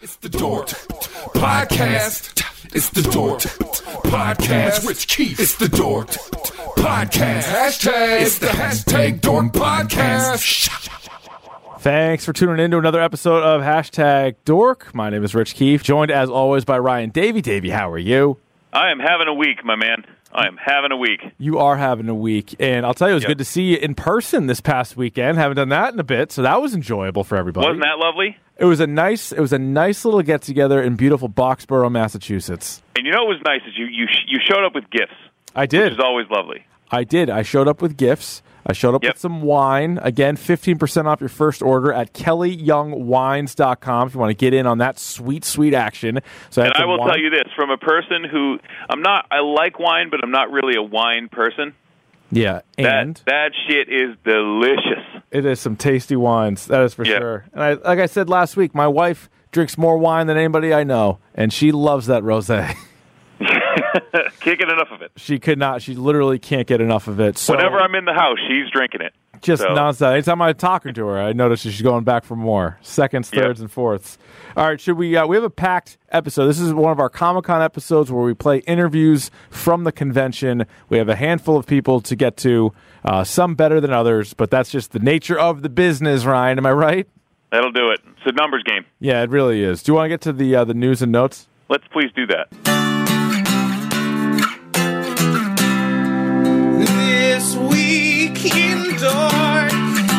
It's the Dork Podcast. It's the Dork Podcast. Rich Keefe. It's the Dork Podcast. Hashtag. It's the hashtag Dork Podcast. Thanks for tuning in to another episode of Hashtag Dork. My name is Rich Keefe, joined as always by Ryan Davey. Davey, how are you? I am having a week, my man. I am having a week. You are having a week, and I'll tell you, it was good to see you in person this past weekend. Haven't done that in a bit, so that was enjoyable for everybody. Wasn't that lovely? It was a nice little get together in beautiful Boxborough, Massachusetts. And you know what was nice is you showed up with gifts. I did. Which is always lovely. I did. I showed up with gifts. I showed up with some wine. Again, 15% off your first order at kellyyoungwines.com if you want to get in on that sweet, sweet action. So and I will tell you this, from a person who, I like wine, but I'm not really a wine person. Yeah, and that shit is delicious. It is some tasty wines, that is for sure. And like I said last week, my wife drinks more wine than anybody I know, and she loves that rosé. Can't get enough of it. She could not. She literally can't get enough of it. So whenever I'm in the house, she's drinking it. Just nonstop. Anytime I'm talking to her, I notice she's going back for more. Seconds, thirds, and fourths. All right, should we have a packed episode. This is one of our Comic-Con episodes where we play interviews from the convention. We have a handful of people to get to, some better than others, but that's just the nature of the business, Ryan. Am I right? That'll do it. It's a numbers game. Yeah, it really is. Do you want to get to the news and notes? Let's please do that. This week in Dork.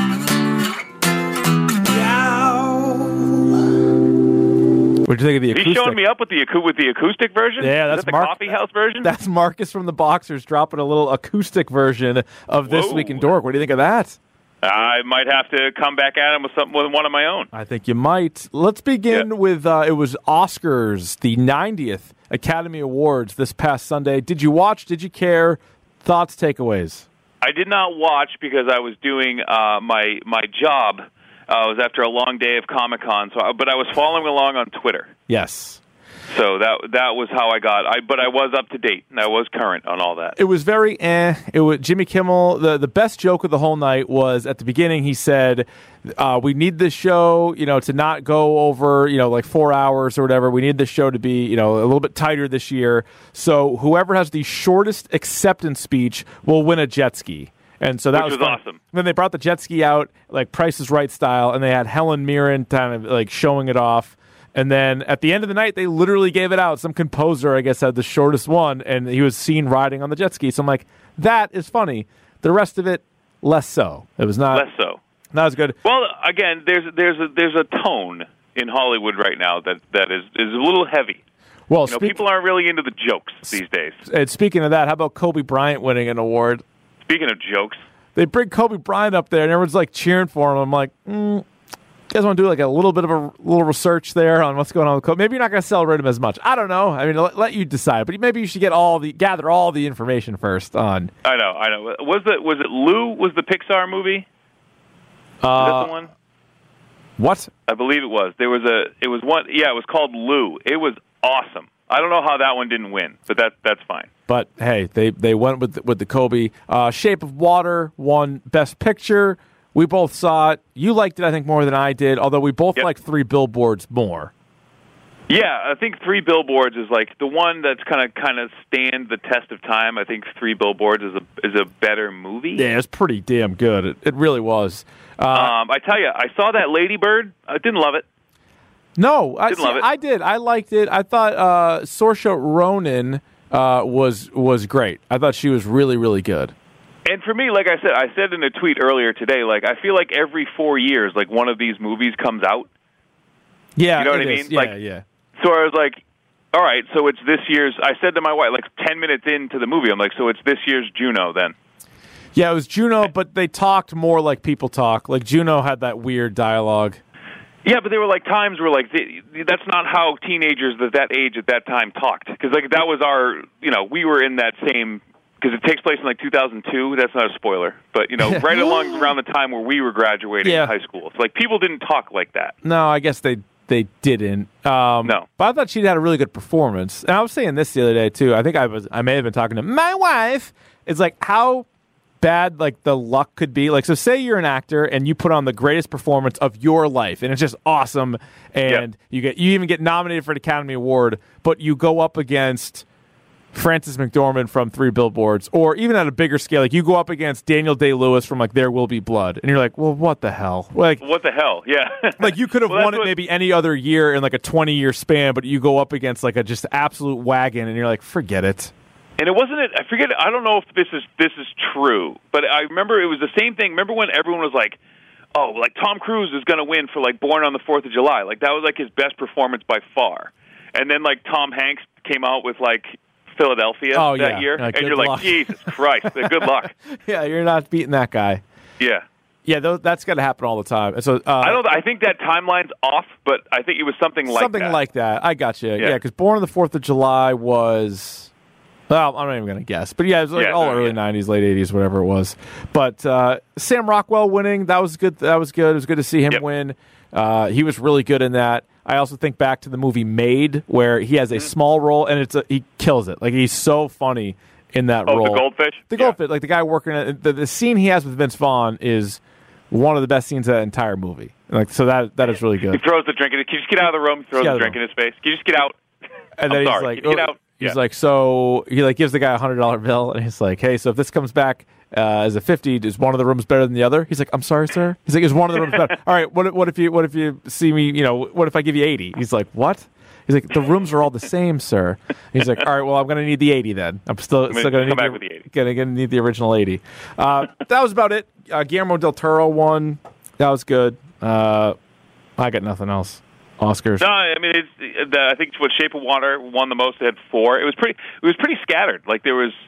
What do you think of the acoustic? He's showing me up with the acoustic version? Yeah, that's the Mark, coffee house version? That's Marcus from the Boxers dropping a little acoustic version of This Week in Dork. What do you think of that? I might have to come back at him with one of my own. I think you might. Let's begin with, it was Oscars, the 90th Academy Awards this past Sunday. Did you watch? Did you care? Thoughts, takeaways? I did not watch because I was doing my job. It was after a long day of Comic-Con, but I was following along on Twitter. Yes. So that was how I got. But I was up to date and I was current on all that. It was very It was Jimmy Kimmel. The best joke of the whole night was at the beginning. He said, "We need this show, to not go over, like 4 hours or whatever. We need this show to be, a little bit tighter this year. So whoever has the shortest acceptance speech will win a jet ski." And so that was awesome. Then they brought the jet ski out, like Price is Right style, and they had Helen Mirren kind of like showing it off. And then at the end of the night, they literally gave it out. Some composer, I guess, had the shortest one, and he was seen riding on the jet ski. So I'm like, that is funny. The rest of it, less so. It was not less so. Not as good. Well, again, there's a tone in Hollywood right now that is a little heavy. Well, people aren't really into the jokes these days. And speaking of that, how about Kobe Bryant winning an award? Speaking of jokes, they bring Kobe Bryant up there, and everyone's like cheering for him. I'm like, you guys want to do like a little bit of a little research there on what's going on with Kobe? Maybe you're not going to celebrate him as much. I don't know. I mean, let you decide. But maybe you should gather all the information first on. I know. Was it Lou? Was the Pixar movie? Is that the one? What? I believe it was. It was one. Yeah, it was called Lou. It was awesome. I don't know how that one didn't win, but that's fine. But hey, they went with the Kobe. Shape of Water won Best Picture. We both saw it. You liked it, I think, more than I did, although we both liked Three Billboards more. Yeah, I think Three Billboards is like the one that's kind of stand the test of time. I think Three Billboards is a better movie. Yeah, it's pretty damn good. It really was. I tell you, I saw that Lady Bird. I didn't love it. No, didn't love it. I did. I liked it. I thought Saoirse Ronan was great. I thought she was really, really good. And for me, like I said in a tweet earlier today, like I feel like every 4 years, like one of these movies comes out. Yeah, you know what I mean? Yeah, yeah. So I was like, all right, so it's this year's. I said to my wife, like 10 minutes into the movie, I'm like, so it's this year's Juno then. Yeah, it was Juno, but they talked more like people talk. Like Juno had that weird dialogue. Yeah, but there were like times where like that's not how teenagers at that age at that time talked, because like that was our, we were in that same, because it takes place in like 2002. That's not a spoiler, but right along around the time where we were graduating high school. So like people didn't talk like that. No, I guess they didn't. No, but I thought she had a really good performance. And I was saying this the other day too. I think I may have been talking to my wife. It's like how bad like the luck could be. Like, so say you're an actor and you put on the greatest performance of your life and it's just awesome, and you even get nominated for an Academy Award, but you go up against Frances McDormand from 3 Billboards, or even at a bigger scale, like you go up against Daniel Day-Lewis from like There Will Be Blood, and you're like, well, what the hell? Like, what the hell? Yeah. Like you could have won it maybe any other year in like a 20-year span, but you go up against like a just absolute wagon, and you're like, forget it. And it wasn't it. I forget. I don't know if this is true, but I remember it was the same thing. Remember when everyone was like, "Oh, like Tom Cruise is going to win for like Born on the 4th of July." Like that was like his best performance by far. And then like Tom Hanks came out with like Philadelphia that year, and you're like, Jesus Christ, good luck. Yeah, you're not beating that guy. Yeah. Yeah, that's got to happen all the time. And so I think that timeline's off, but I think it was something like that. Something like that. I got you. Yeah, because Born on the 4th of July was... Well, I'm not even going to guess. But yeah, it was like early 90s, late 80s, whatever it was. But Sam Rockwell winning, that was good. That was good. It was good to see him win. He was really good in that. I also think back to the movie Made, where he has a small role, and he kills it. Like, he's so funny in that role. Oh, the goldfish? The goldfish. Like, the guy working at the scene he has with Vince Vaughn is one of the best scenes of that entire movie. Like, so that is really good. He throws the drink in. Can you just get out of the room? He throws the drink in his face. Can you just get out? And then he's like, get out. He's like, so he like gives the guy $100 bill, and he's like, hey, so if this comes back as a 50, is one of the rooms better than the other? He's like, I'm sorry, sir. He's like, is one of the rooms better? All right, what if you see me? You know, what if I give you 80? He's like, what? He's like, the rooms are all the same, sir. He's like, all right, well, I'm going to need the 80 then. I'm still going to need back with the 80. Going to need the original 80. That was about it. Guillermo del Toro won. That was good. I got nothing else. Oscars. No, I mean, I think what Shape of Water won the most. It had 4. It was pretty scattered. Like there was,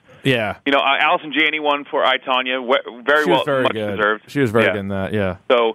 Allison Janney won for I, Tonya. Very much deserved. She was very good in that. Yeah. So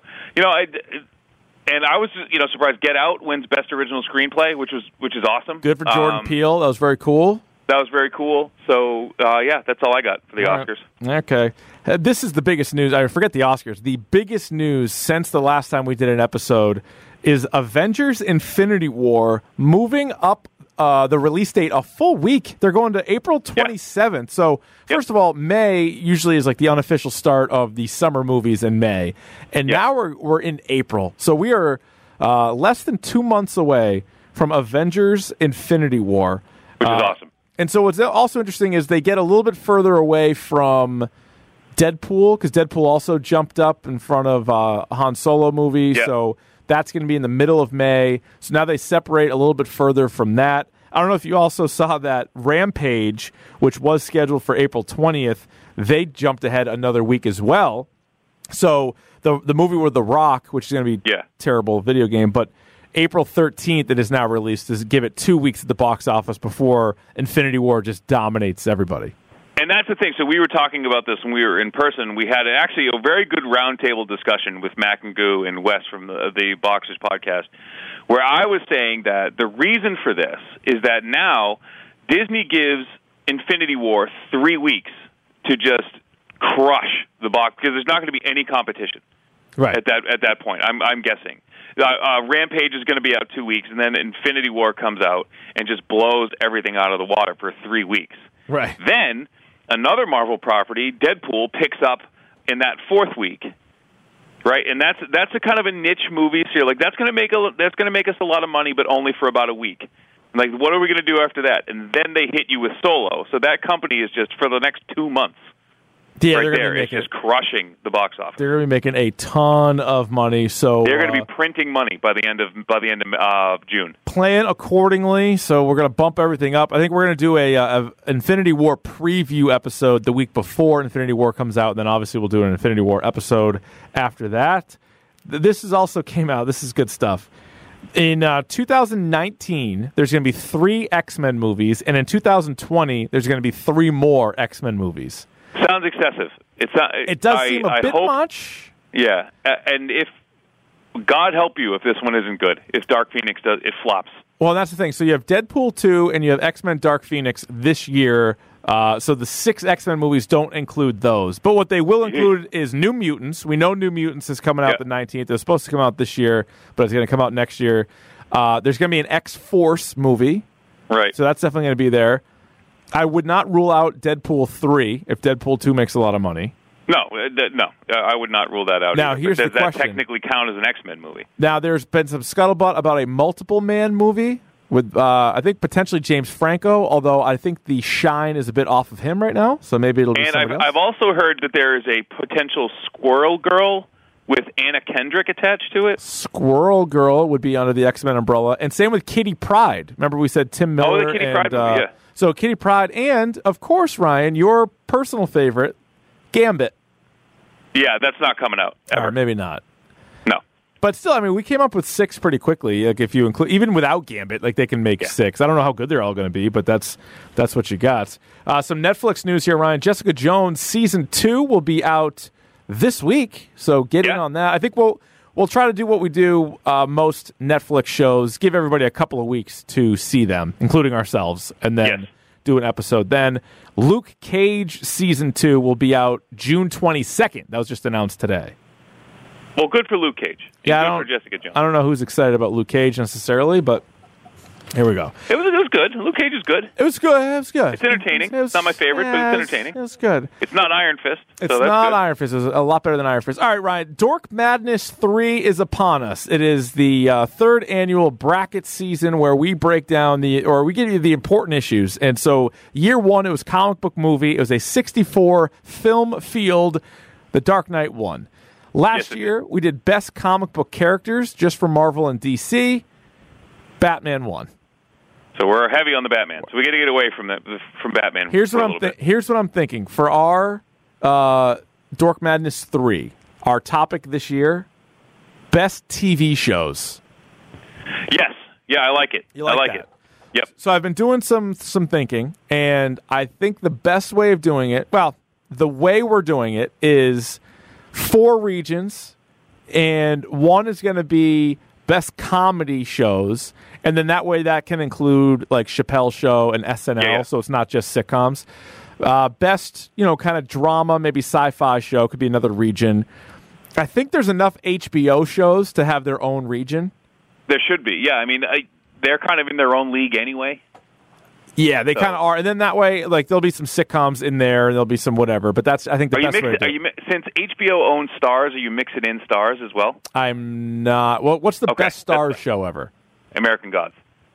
I was surprised. Get Out wins Best Original Screenplay, which is awesome. Good for Jordan Peele. That was very cool. That was very cool. So that's all I got for the Oscars. Okay. This is the biggest news. I forget the Oscars. The biggest news since the last time we did an episode is Avengers Infinity War moving up the release date a full week. They're going to April 27th. Yeah. So, first of all, May usually is like the unofficial start of the summer movies in May. And now we're in April. So we are less than 2 months away from Avengers Infinity War. Which is awesome. And so what's also interesting is they get a little bit further away from Deadpool, because Deadpool also jumped up in front of Han Solo movie. Yeah. So that's going to be in the middle of May. So now they separate a little bit further from that. I don't know if you also saw that Rampage, which was scheduled for April 20th, they jumped ahead another week as well. So the movie with The Rock, which is going to be terrible video game, but April 13th it is now released to give it 2 weeks at the box office before Infinity War just dominates everybody. And that's the thing. So we were talking about this when we were in person. We had actually a very good roundtable discussion with Mac and Goo and Wes from the Boxers podcast, where I was saying that the reason for this is that now Disney gives Infinity War 3 weeks to just crush the box, because there's not going to be any competition at that point. I'm guessing. Rampage is going to be out 2 weeks, and then Infinity War comes out and just blows everything out of the water for 3 weeks. Right. Then another Marvel property, Deadpool, picks up in that 4th week, right? And that's a kind of a niche movie. So you're like, that's going to make us a lot of money, but only for about a week. Like, what are we going to do after that? And then they hit you with Solo. So that company is just for the next 2 months. Yeah, right there, it's just crushing the box office. They're going to be making a ton of money. So they're going to be printing money by the end of June. Plan accordingly. So we're going to bump everything up. I think we're going to do a Infinity War preview episode the week before Infinity War comes out, and then obviously we'll do an Infinity War episode after that. This is also came out. This is good stuff. In 2019, there's going to be 3 X-Men movies, and in 2020, there's going to be 3 more X-Men movies. Sounds excessive. It does seem a bit much. Yeah, and if God help you if this one isn't good, if Dark Phoenix it flops. Well, that's the thing. So you have Deadpool 2 and you have X-Men Dark Phoenix this year. So the 6 X-Men movies don't include those. But what they will include is New Mutants. We know New Mutants is coming out the 19th. It was supposed to come out this year, but it's going to come out next year. There's going to be an X-Force movie. Right. So that's definitely going to be there. I would not rule out Deadpool 3 if Deadpool 2 makes a lot of money. No, I would not rule that out. Now, either. here's the question. Does that technically count as an X-Men movie? Now, there's been some scuttlebutt about a multiple-man movie with, I think, potentially James Franco, although I think the shine is a bit off of him right now, so maybe it'll be somebody else. I've also heard that there is a potential Squirrel Girl with Anna Kendrick attached to it. Squirrel Girl would be under the X-Men umbrella, and same with Kitty Pryde. Remember we said Tim Miller? Oh, the Kitty Pryde movie, yeah. So Kitty Pryde, and, of course, Ryan, your personal favorite, Gambit. Yeah, that's not coming out ever. Maybe not. No. But still, I mean, we came up with 6 pretty quickly. Like if you include, even without Gambit, like they can make 6. I don't know how good they're all going to be, but that's what you got. Some Netflix news here, Ryan. Jessica Jones season 2 will be out this week, so get in on that. I think we'll try to do what we do most Netflix shows: give everybody a couple of weeks to see them, including ourselves, and then do an episode. Then Luke Cage season 2 will be out June 22nd. That was just announced today. Well, good for Luke Cage. Good for Jessica Jones. I don't know who's excited about Luke Cage necessarily, but here we go. It was good. Luke Cage is good. It was good. It's entertaining. It's not my favorite, but it's entertaining. It was good. It's not Iron Fist. It's so that's not good. Iron Fist. It's a lot better than Iron Fist. All right, Ryan. Dork Madness 3 is upon us. It is the third annual bracket season where we break down we give you the important issues. And so year 1, it was comic book movie. It was a 64 film field. The Dark Knight won. Last year, we did best comic book characters just for Marvel and DC. Batman won. So we're heavy on the Batman. So we got to get away from Batman. Here's what I'm thinking for our Dork Madness 3. Our topic this year: best TV shows. Yes, yeah, I like it. You like it. Yep. So I've been doing some thinking, and I think the best way of doing it, the way we're doing it is 4 regions, and one is going to be best comedy shows, and then that way that can include like Chappelle Show and SNL, so it's not just sitcoms. Best, kind of drama, maybe sci-fi show could be another region. I think there's enough HBO shows to have their own region. There should be, yeah. I mean, they're kind of in their own league anyway. Yeah, they kind of are, and then that way, like there'll be some sitcoms in there, and there'll be some whatever. But that's, I think, the best way to do it. Since HBO owns Stars, are you mixing in Stars as well? I'm not. Well, what's the best Stars show ever? American Gods.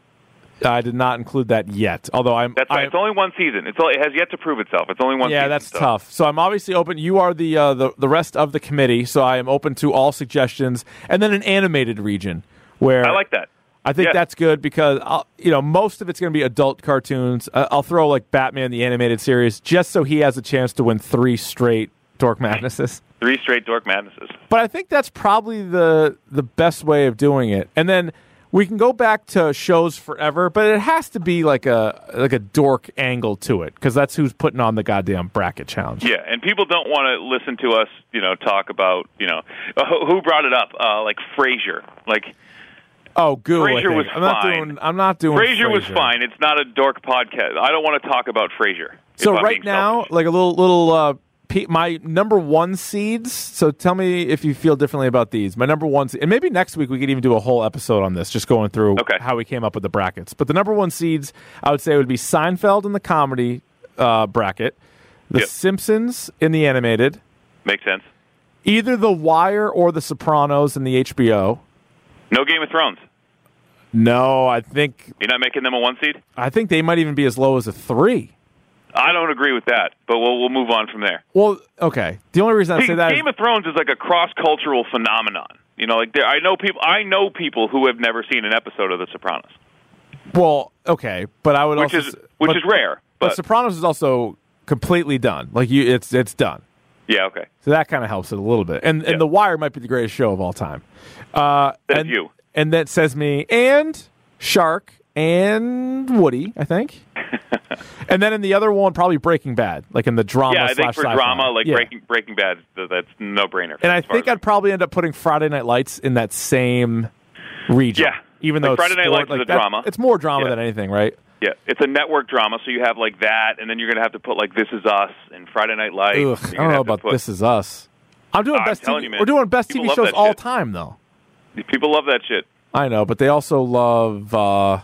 I did not include that yet. Although That's right. It's only one season. It has yet to prove itself. It's only one season. Yeah, that's tough. So I'm obviously open. You are the rest of the committee, so I am open to all suggestions. And then an animated region where I like that. I think that's good because most of it's going to be adult cartoons. I'll throw like Batman the animated series just so he has a chance to win 3 straight Dork Madnesses. 3 straight Dork Madnesses. But I think that's probably the best way of doing it. And then we can go back to shows forever, but it has to be like a dork angle to it because that's who's putting on the goddamn bracket challenge. Yeah, and people don't want to listen to us, talk about, who brought it up, like Frasier, like. Oh, goo! Frasier was fine. I'm not doing. Frasier was fine. It's not a dork podcast. I don't want to talk about Frasier. So right now, like a little my number 1 seeds. So tell me if you feel differently about these. My number 1 seed, and maybe next week we could even do a whole episode on this, just going through how we came up with the brackets. But the number 1 seeds, I would say, would be Seinfeld in the comedy bracket, The Simpsons in the animated. Makes sense. Either The Wire or The Sopranos in the HBO. No Game of Thrones. No, I think... You're not making them a 1 seed? I think they might even be as low as a 3. I don't agree with that, but we'll move on from there. Well, okay. The only reason I say that Game of Thrones is like a cross-cultural phenomenon. I know people who have never seen an episode of The Sopranos. Well, okay, but I would which is rare. But Sopranos is also completely done. Like it's done. Yeah, okay. So that kind of helps it a little bit. And The Wire might be the greatest show of all time. That's you. And that says me and Shark and Woody, I think. And then in the other one, probably Breaking Bad, like in the drama. Yeah, I think for sci-fi. drama, like Breaking Bad, that's no brainer. And I think I'd probably end up putting Friday Night Lights in that same region. Yeah, even though Friday Night Lights is a drama. It's more drama than anything, right? Yeah, it's a network drama, so you have like that, and then you're going to have to put like This Is Us and Friday Night Lights. Ugh, I don't know about This Is Us. I'm doing best TV. We're doing best TV shows all time, though. People love that shit. I know, but they also love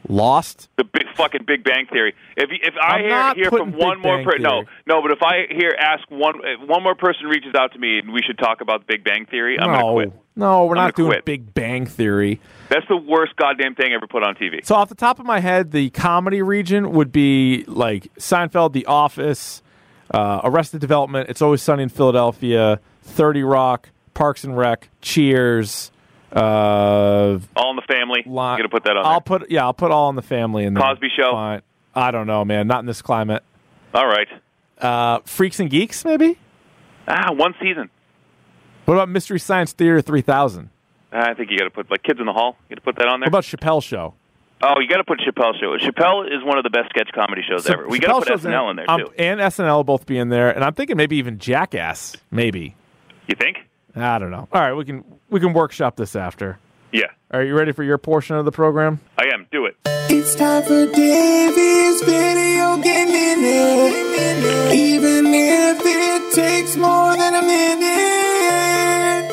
Lost? The fucking Big Bang Theory. If I hear from one more person, no, but if I ask one more person reaches out to me and we should talk about the Big Bang Theory, I'm going to quit. No, we're not doing Big Bang Theory. That's the worst goddamn thing ever put on TV. So off the top of my head, the comedy region would be like Seinfeld, The Office, Arrested Development, It's Always Sunny in Philadelphia, 30 Rock, Parks and Rec, Cheers. All in the Family. You're gonna put that on. I'll put All in the Family in there. Cosby Show. Fine. I don't know, man. Not in this climate. All right. Freaks and Geeks, maybe. One season. What about Mystery Science Theater 3000? I think you got to put Kids in the Hall. You got to put that on there. What about Chappelle Show? Oh, you got to put Chappelle Show. Chappelle is one of the best sketch comedy shows ever. We got to put SNL in there too. And SNL will both be in there, and I'm thinking maybe even Jackass. Maybe. You think? I don't know. All right, we can workshop this after. Yeah. Are you ready for your portion of the program? I am. Do it. It's time for Davey's Video Game Minute. Even if it takes more than a minute.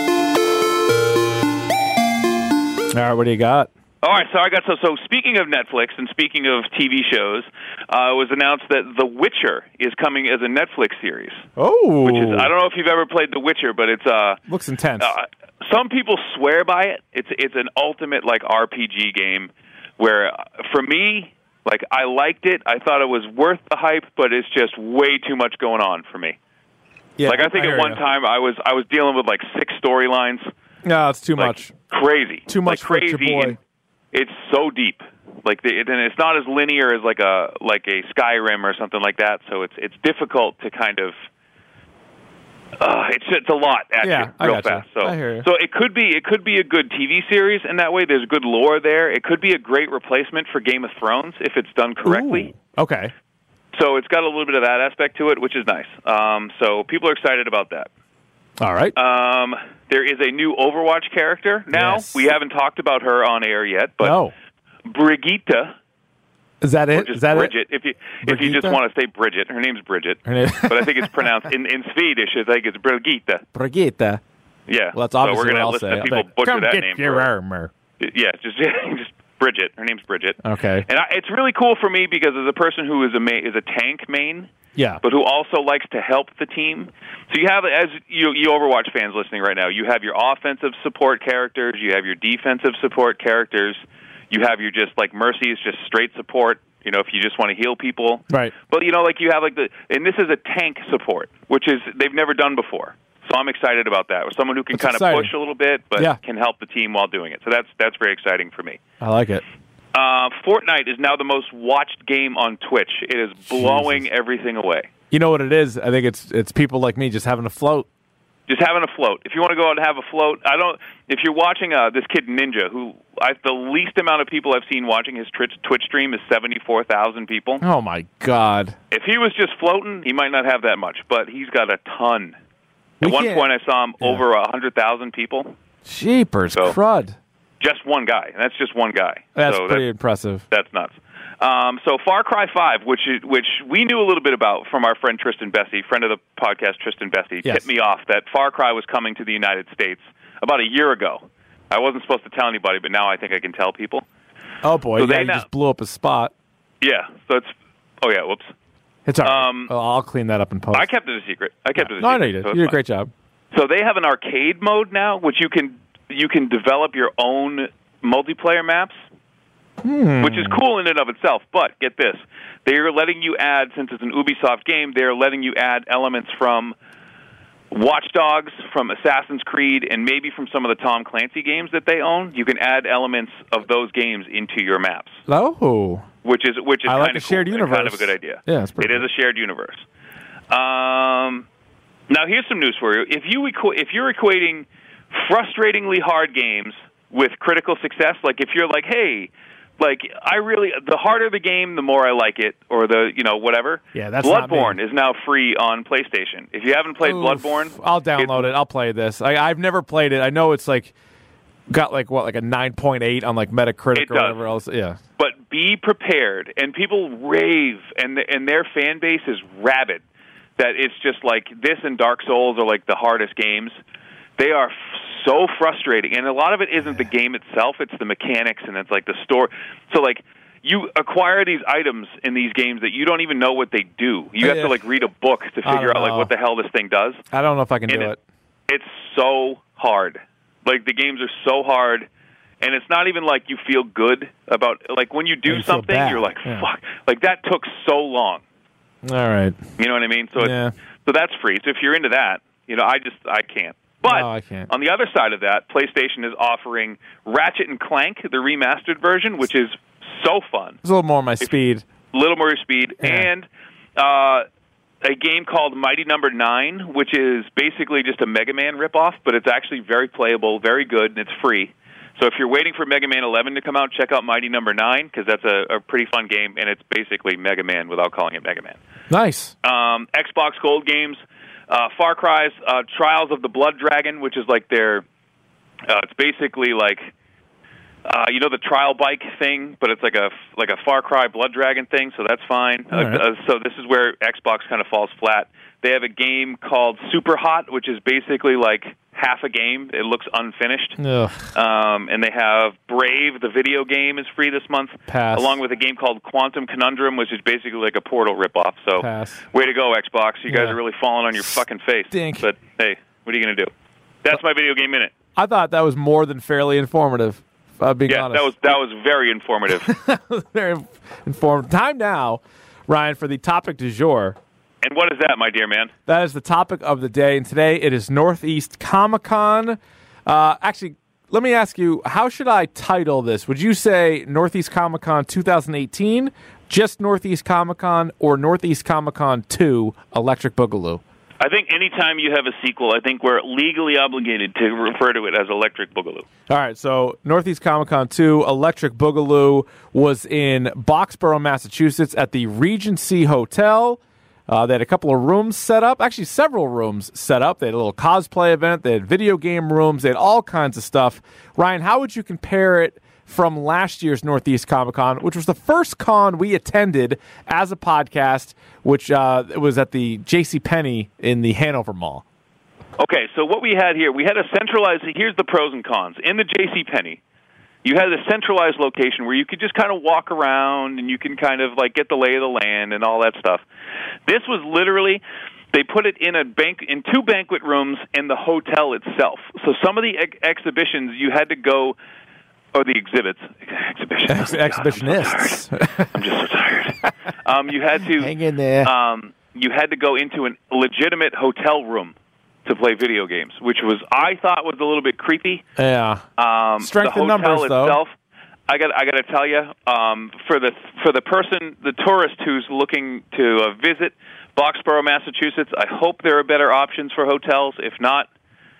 All right, what do you got? All right, so I got so speaking of Netflix and speaking of TV shows, it was announced that The Witcher is coming as a Netflix series. Oh, which is, I don't know if you've ever played The Witcher, but it's looks intense. Some people swear by it. It's an ultimate like RPG game where for me, like I liked it. I thought it was worth the hype, but it's just way too much going on for me. Yeah, like I think at one time I was dealing with like 6 storylines. No, it's too much. Crazy. Too much like, crazy. For your boy. It's so deep. Like and it's not as linear as like a Skyrim or something like that. So it's difficult to kind of it's a lot at you real fast. So I hear you. So it could be a good TV series in that way. There's good lore there. It could be a great replacement for Game of Thrones if it's done correctly. Ooh, okay. So it's got a little bit of that aspect to it, which is nice. So people are excited about that. All right. There is a new Overwatch character now. Yes. We haven't talked about her on air yet, but Brigitte. Is that it? Or just is that Bridget? it? If you just want to say Bridget, her name's Bridget. But I think it's pronounced in Swedish. I think it's Brigitte. Brigitte. Yeah. Well, that's obviously so we're what I'll listen say. to people butcher that get name. Your armor. Yeah, just Bridget. Her name's Bridget. Okay. And it's really cool for me because as a person who is a tank main, but who also likes to help the team. So you have, as you Overwatch fans listening right now, you have your offensive support characters, you have your defensive support characters, you have your just like Mercy is just straight support. You know, if you just want to heal people, right? But you know, like you have like and this is a tank support, which is they've never done before. So I'm excited about that. With someone who can kind of push a little bit, but can help the team while doing it. So that's very exciting for me. I like it. Fortnite is now the most watched game on Twitch. It is blowing everything away. You know what it is? I think it's people like me just having a float. Just having a float. If you want to go out and have a float, if you're watching this kid Ninja, who the least amount of people I've seen watching his Twitch stream is 74,000 people. Oh my God! If he was just floating, he might not have that much, but he's got a ton. At one point, I saw him over 100,000 people. Jeepers, crud! Just one guy, and that's just one guy. That's pretty impressive. That's nuts. So Far Cry 5, which we knew a little bit about from our friend Tristan Bessie, friend of the podcast Tristan Bessie, tipped me off that Far Cry was coming to the United States about a year ago. I wasn't supposed to tell anybody, but now I think I can tell people. Oh, boy. So you just blew up a spot. Yeah. So it's... Oh, yeah. Whoops. It's all right. I'll clean that up in post. I kept it a secret. No, I know you did. You did a great job. So they have an arcade mode now, which you can develop your own multiplayer maps, which is cool in and of itself. But get this. They are letting you add, since it's an Ubisoft game, they are letting you add elements from Watch Dogs, from Assassin's Creed, and maybe from some of the Tom Clancy games that they own. You can add elements of those games into your maps. Oh. Which is I like kind a of shared cool. universe. Kind of a good idea. Yeah, it is a shared universe. Now here's some news for you. If you're equating frustratingly hard games with critical success, like if you're like, hey, like the harder the game, the more I like it, or whatever. Yeah, that's Bloodborne is now free on PlayStation. If you haven't played Bloodborne, I'll download it. I'll play this. I've never played it. I know it's like got like a 9.8 on like Metacritic or whatever else. Yeah. But be prepared, and people rave, and their fan base is rabid. That it's just like this and Dark Souls are like the hardest games. They are so frustrating, and a lot of it isn't the game itself; it's the mechanics, and it's like the store. So like. You acquire these items in these games that you don't even know what they do. You have to like read a book to figure out like what the hell this thing does. I don't know if I can do it. It's so hard. Like the games are so hard, and it's not even like you feel good about like when you do something, you're like, fuck, like that took so long. All right. You know what I mean? So so that's free. So if you're into that, you know, I can't. But I can't. On the other side of that, PlayStation is offering Ratchet and Clank, the remastered version, which is so fun. It's a little more my speed. A little more your speed. Yeah. And a game called Mighty Number 9, which is basically just a Mega Man ripoff, but it's actually very playable, very good, and it's free. So if you're waiting for Mega Man 11 to come out, check out Mighty Number 9, because that's a pretty fun game, and it's basically Mega Man without calling it Mega Man. Nice. Xbox Gold games, Far Cry's Trials of the Blood Dragon, which is like their... it's basically like... you know the trial bike thing, but it's like a Far Cry Blood Dragon thing, so that's fine. Right. So this is where Xbox kind of falls flat. They have a game called Super Hot, which is basically like half a game. It looks unfinished. And they have Brave, the video game, is free this month, along with a game called Quantum Conundrum, which is basically like a Portal ripoff. So way to go, Xbox. You guys are really falling on your fucking face. But hey, what are you going to do? That's my video game minute. I thought that was more than fairly informative. Being honest. that was very informative. Very informative. Time now, Ryan, for the topic du jour. And what is that, my dear man? That is the topic of the day, and today it is Northeast Comic-Con. Actually, let me ask you, how should I title this? Would you say Northeast Comic-Con 2018, just Northeast Comic-Con, or Northeast Comic-Con 2, Electric Boogaloo? I think anytime you have a sequel, I think we're legally obligated to refer to it as Electric Boogaloo. All right, so Northeast Comic-Con 2, Electric Boogaloo, was in Boxborough, Massachusetts at the Regency Hotel. They had a couple of rooms set up, actually several rooms set up. They had a little cosplay event. They had video game rooms. They had all kinds of stuff. Ryan, how would you compare it from last year's Northeast Comic-Con, which was the first con we attended as a podcast, which was at the JCPenney in the Hanover Mall? Okay, so what we had here, we had a centralized, here's the pros and cons. In the JCPenney, you had a centralized location where you could just kind of walk around and you can kind of like get the lay of the land and all that stuff. This was literally, they put it in in two banquet rooms in the hotel itself. So some of the exhibitions you had to go, or the exhibits. Exhibitionists. I'm just so tired. You had to hang in there. You had to go into a legitimate hotel room to play video games, which I thought was a little bit creepy. Yeah. Strength in numbers, itself, though. I got to tell you, for the tourist who's looking to visit Boxborough, Massachusetts, I hope there are better options for hotels. If not,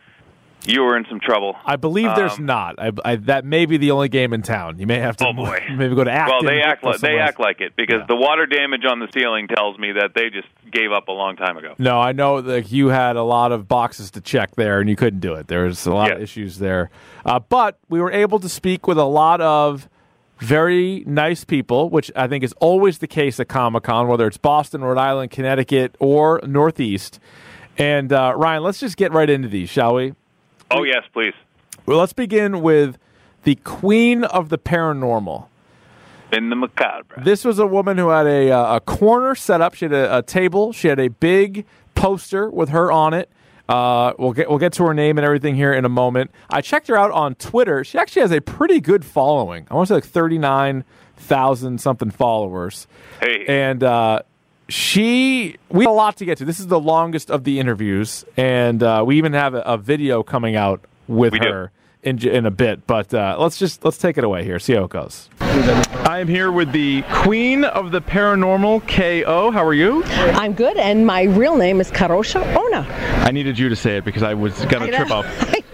you were in some trouble. I believe there's not. That may be the only game in town. You may have to maybe go to Acton. Well, they act like it because the water damage on the ceiling tells me that they just gave up a long time ago. No, I know that you had a lot of boxes to check there, and you couldn't do it. There was a lot of issues there. But we were able to speak with a lot of very nice people, which I think is always the case at Comic-Con, whether it's Boston, Rhode Island, Connecticut, or Northeast. And, Ryan, let's just get right into these, shall we? Oh, yes, please. Well, let's begin with the queen of the paranormal. In the macabre. This was a woman who had a corner set up. She had a table. She had a big poster with her on it. We'll get to her name and everything here in a moment. I checked her out on Twitter. She actually has a pretty good following. I want to say like 39,000 something followers. Hey. And we have a lot to get to. This is the longest of the interviews, and we even have a video coming out with her in a bit. But let's take it away here. See how it goes. I am here with the queen of the paranormal, K.O. How are you? I'm good, and my real name is Karosha Ona. I needed you to say it because I was going to trip up. I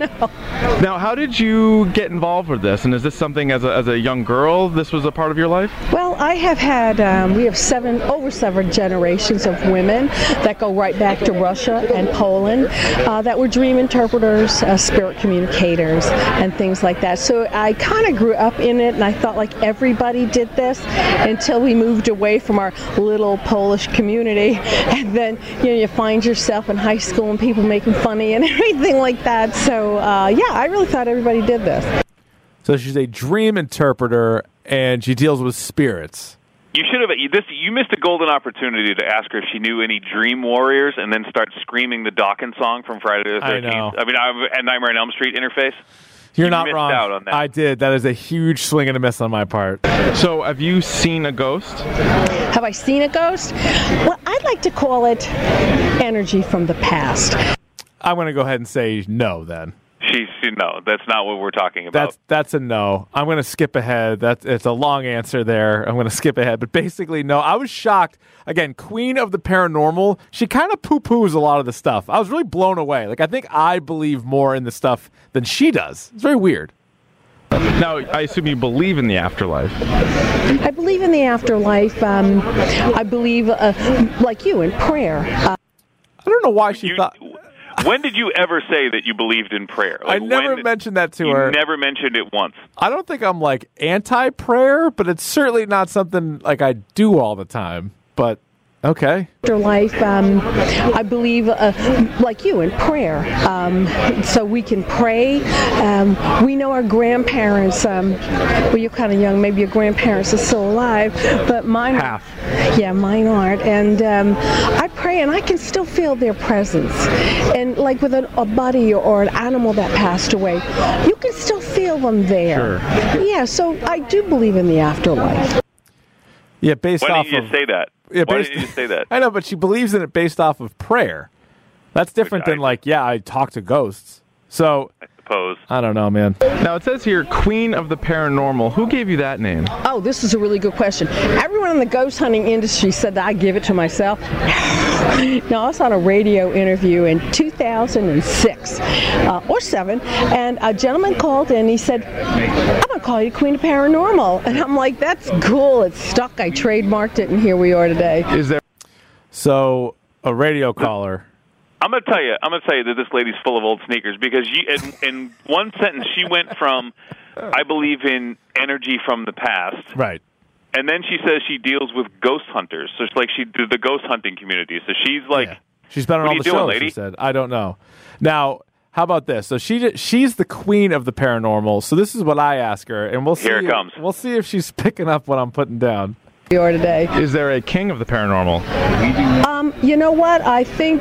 Now, how did you get involved with this? And is this something as a young girl, this was a part of your life? Well, I have had, we have over seven generations of women that go right back to Russia and Poland that were dream interpreters, spirit communicators, and things like that. So I kind of grew up in it, and I thought like everybody did this until we moved away from our little Polish community. And then, you find yourself in high school and people making fun of you and everything like that. So, I really thought everybody did this. So she's a dream interpreter, and she deals with spirits. You should have. You missed a golden opportunity to ask her if she knew any Dream Warriors, and then start screaming the Dawkins song from Friday the 13th. I know. And Nightmare on Elm Street interface. You're You not missed wrong. out on that. I did. That is a huge swing and a miss on my part. So, have you seen a ghost? Have I seen a ghost? Well, I'd like to call it energy from the past. I'm going to go ahead and say no then. No, that's not what we're talking about. That's a no. I'm going to skip ahead. It's a long answer there. I'm going to skip ahead. But basically, no. I was shocked. Again, queen of the paranormal. She kind of poo-poos a lot of the stuff. I was really blown away. Like, I think I believe more in the stuff than she does. It's very weird. Now, I assume you believe in the afterlife. I believe in the afterlife. I believe, like you, in prayer. I don't know why she thought... When did you ever say that you believed in prayer? I never mentioned that to her. You never mentioned it once. I don't think I'm like anti-prayer, but it's certainly not something like I do all the time. But okay. Afterlife, I believe, like you, in prayer. So we can pray. We know our grandparents. Well, you're kind of young. Maybe your grandparents are still alive, but mine. Half. Yeah, mine aren't. And I pray, and I can still feel their presence. And like with a buddy or an animal that passed away, you can still feel them there. Sure. Yeah. So I do believe in the afterlife. Yeah, based Why off didn't you of... say that? Yeah, Why didn't you say that? I know, but she believes in it based off of prayer. That's different than like, I talk to ghosts. So, I suppose. I don't know, man. Now, it says here, Queen of the Paranormal. Who gave you that name? Oh, this is a really good question. Everyone in the ghost hunting industry said that I give it to myself. Now, I was on a radio interview in 2006 or 7, and a gentleman called in. He said, I'm going to call you Queen of Paranormal. And I'm like, that's cool. It's stuck. I trademarked it, and here we are today. Is there... So, a radio caller... I'm going to tell you that this lady's full of old sneakers, because in one sentence she went from, I believe in energy from the past. Right. And then she says she deals with ghost hunters. So it's like she did the ghost hunting community. So she's like, she's been on all the shows, lady? she said. I don't know. Now, how about this? So she's the queen of the paranormal. So this is what I ask her, and we'll see. Here it comes. We'll see if she's picking up what I'm putting down. We are today. Is there a king of the paranormal? You know what? I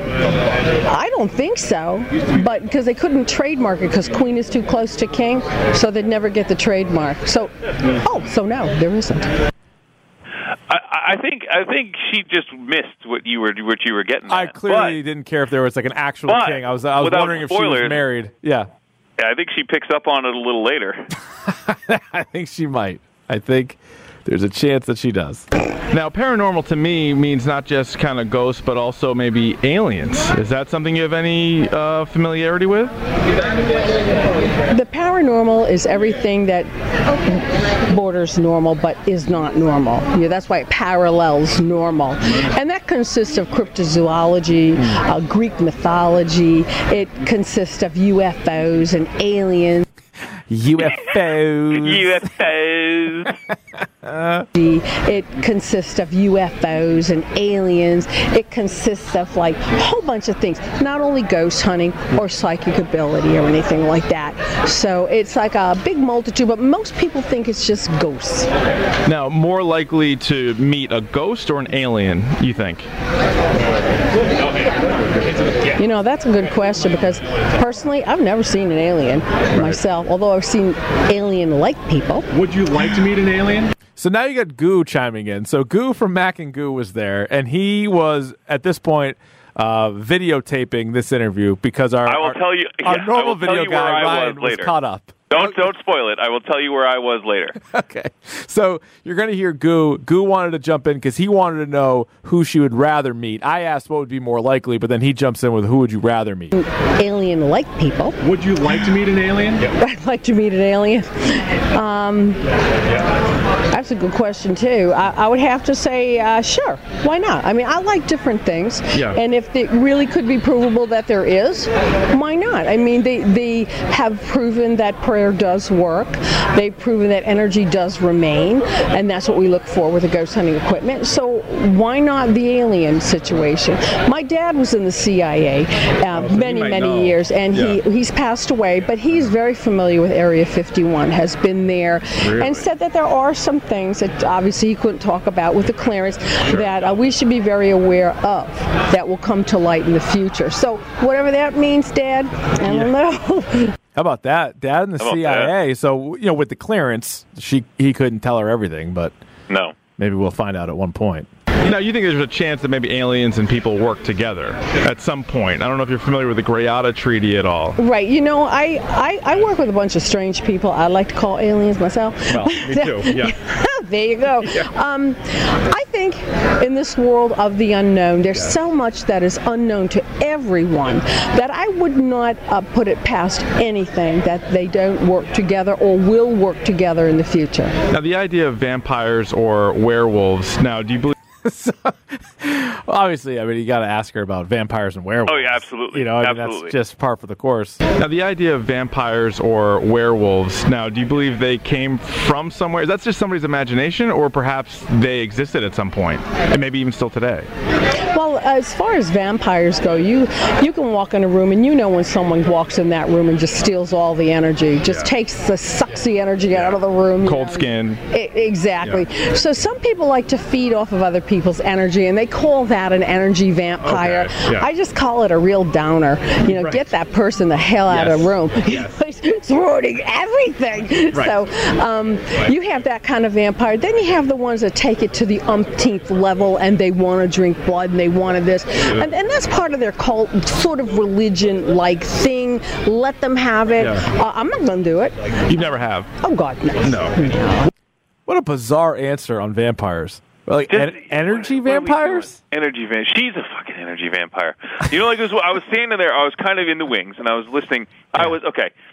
don't think so, but because they couldn't trademark it because Queen is too close to King, so they'd never get the trademark. So no, there isn't. I think she just missed what you were getting at. I clearly didn't care if there was like an actual king. I was wondering if she was married. Yeah. I think she picks up on it a little later. I think she might. I think there's a chance that she does. Now, paranormal to me means not just kind of ghosts, but also maybe aliens. Is that something you have any familiarity with? The paranormal is everything that borders normal but is not normal. Yeah, that's why it parallels normal. And that consists of cryptozoology, Greek mythology. It consists of UFOs and aliens. UFOs. It consists of UFOs and aliens. It consists of like a whole bunch of things, not only ghost hunting or psychic ability or anything like that. So it's like a big multitude, but most people think it's just ghosts. Now, more likely to meet a ghost or an alien, you think? You know, that's a good question, because personally, I've never seen an alien myself, although I've seen alien-like people. Would you like to meet an alien? So now you got Goo chiming in. So Goo from Mac and Goo was there, and he was, at this point, videotaping this interview because our normal video guy, Ryan, was caught up. Don't spoil it. I will tell you where I was later. Okay. So you're going to hear Goo. Goo wanted to jump in because he wanted to know who she would rather meet. I asked what would be more likely, but then he jumps in with who would you rather meet? Alien-like people. Would you like to meet an alien? I'd like to meet an alien. That's a good question, too. I would have to say, sure. Why not? I mean, I like different things. Yeah. And if it really could be provable that there is, why not? I mean, they have proven that prayer does work. They've proven that energy does remain. And that's what we look for with the ghost hunting equipment. So why not the alien situation? My dad was in the CIA many years, and he's passed away, but he's very familiar with Area 51, has been there, and said that there are some things that obviously he couldn't talk about with the clearance that we should be very aware of that will come to light in the future. So whatever that means, Dad, I don't know. How about that? Dad in the CIA. That? So, with the clearance, he couldn't tell her everything, but No. maybe we'll find out at one point. Now, you think there's a chance that maybe aliens and people work together at some point? I don't know if you're familiar with the Greada Treaty at all. Right. I work with a bunch of strange people. I like to call aliens myself. Well, me too, yeah. There you go. Yeah. I think in this world of the unknown, there's so much that is unknown to everyone that I would not put it past anything that they don't work together or will work together in the future. Now, the idea of vampires or werewolves, now, do you believe... Obviously, I mean, you got to ask her about vampires and werewolves. Oh, yeah, absolutely. That's just par for the course. Now, the idea of vampires or werewolves, now, do you believe they came from somewhere? Is that just somebody's imagination, or perhaps they existed at some point, and maybe even still today? Well, as far as vampires go, you can walk in a room and when someone walks in that room and just steals all the energy, sucks the energy out of the room. Cold skin. Exactly. Yeah. So some people like to feed off of other people's energy, and they call that an energy vampire. Okay. Yeah. I just call it a real downer. Right. Get that person the hell out of the room. Yes. It's ruining everything. Right. So you have that kind of vampire. Then you have the ones that take it to the umpteenth level, and they want to drink blood, and they wanted this. And that's part of their cult, sort of religion-like thing. Let them have it. Yeah. I'm not going to do it. You never have. Oh, God, no. No. What a bizarre answer on vampires. Like energy vampires? Energy vampire. She's a fucking energy vampire. Like I was standing there. I was kind of in the wings, and I was listening. I was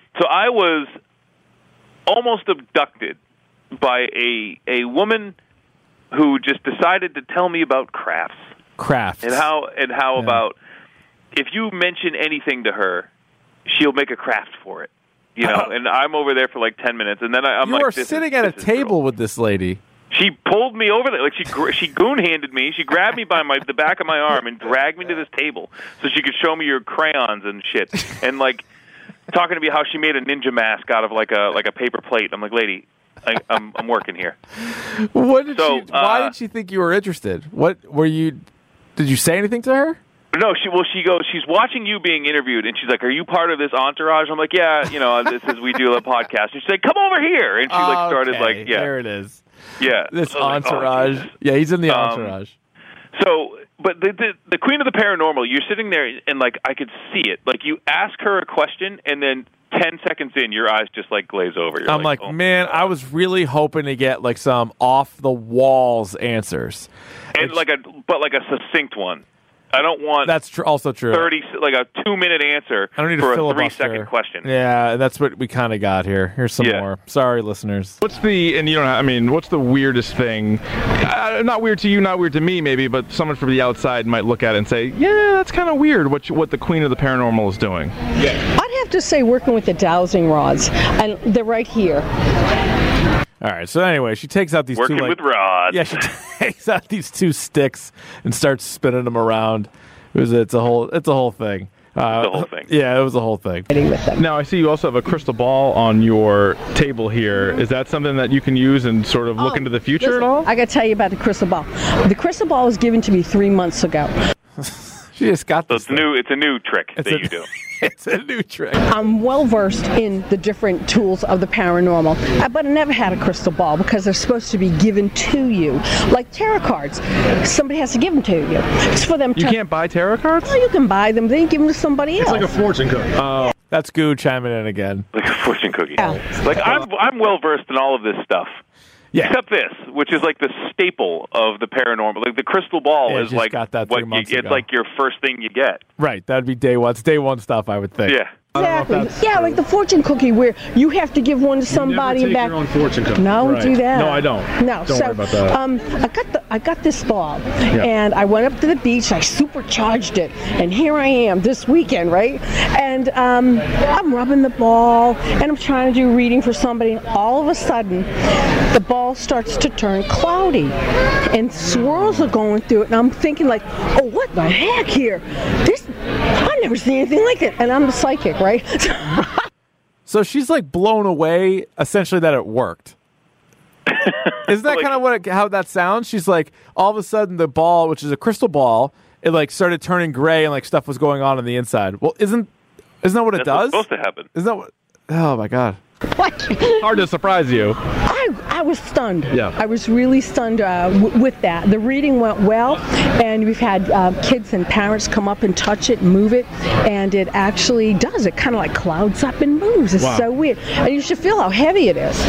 almost abducted by a woman who just decided to tell me about crafts. And how about if you mention anything to her, she'll make a craft for it. And I'm over there for like 10 minutes, and then I'm like, you are sitting at a table with this lady. She pulled me over there, like she goon-handed me. She grabbed me by the back of my arm and dragged me to this table so she could show me your crayons and shit. And like talking to me how she made a ninja mask out of like a paper plate. I'm like, lady, I'm working here. Why did she think you were interested? Did you say anything to her? No, she goes, she's watching you being interviewed, and she's like, are you part of this entourage? I'm like, yeah, this is, we do a podcast. And she's like, come over here. And she started there it is. Yeah. This entourage. Oh, he's in the entourage. So, but the Queen of the Paranormal, you're sitting there, and like, I could see it. Like, you ask her a question, and then 10 seconds in, your eyes just like glaze over. You're I'm like, oh, man, I was really hoping to get like some off the walls answers. And like a succinct one. I don't want that's also true. 30 like a 2-minute answer I don't need for a a filibuster. 3-second question. Yeah, that's what we kind of got here. Here's some more. Sorry, listeners. What's the weirdest thing? Not weird to you, not weird to me, maybe, but someone from the outside might look at it and say, "Yeah, that's kind of weird." What the Queen of the Paranormal is doing? Yeah. I'd have to say, working with the dowsing rods, and they're right here. All right. So anyway, she takes out these working two, with rods. Yeah, she takes out these two sticks and starts spinning them around. It's a whole thing. The whole thing. Yeah, it was a whole thing. Now, I see you also have a crystal ball on your table here. Is that something that you can use and sort of look into the future at all? I got to tell you about the crystal ball. The crystal ball was given to me 3 months ago. She just got So this. it's a new trick that you do. It's a new trick. I'm well versed in the different tools of the paranormal, but I never had a crystal ball because they're supposed to be given to you. Like tarot cards, somebody has to give them to you. It's for them to. You can't buy tarot cards? Well, you can buy them, then you give them to somebody else. It's like a fortune cookie. That's Goo chiming in again. Like a fortune cookie. Yeah. Like I'm well versed in all of this stuff. Yeah. Except this, which is like the staple of the paranormal. Like the crystal ball Yeah, is just like got that what 3 months it's ago. like your first thing you get. Right. That'd be day one. It's day one stuff, I would think. Yeah. Exactly. Yeah, like the fortune cookie where you have to give one to somebody Never take and back. your own fortune cookie. No, Right. do that. No, I don't. No, Don't so worry about that. I got this ball, and I went up to the beach. I supercharged it, and here I am this weekend, right? And I'm rubbing the ball, and I'm trying to do a reading for somebody. And all of a sudden, the ball starts to turn cloudy, and swirls are going through it. And I'm thinking, like, oh, what the heck here? I've never seen anything like it. And I'm the psychic, right? So she's like blown away, essentially, that it worked. Isn't that Like- kind of how that sounds? She's like, all of a sudden, the ball, which is a crystal ball, it like started turning gray and like stuff was going on the inside. Well, isn't that what it That's does? what's supposed to happen. Isn't that what? Oh my god! What? Hard to surprise you. I was stunned. Yeah. I was really stunned with that. The reading went well, and we've had kids and parents come up and touch it and move it, and it actually does. It kind of like clouds up and moves. It's so weird. And you should feel how heavy it is.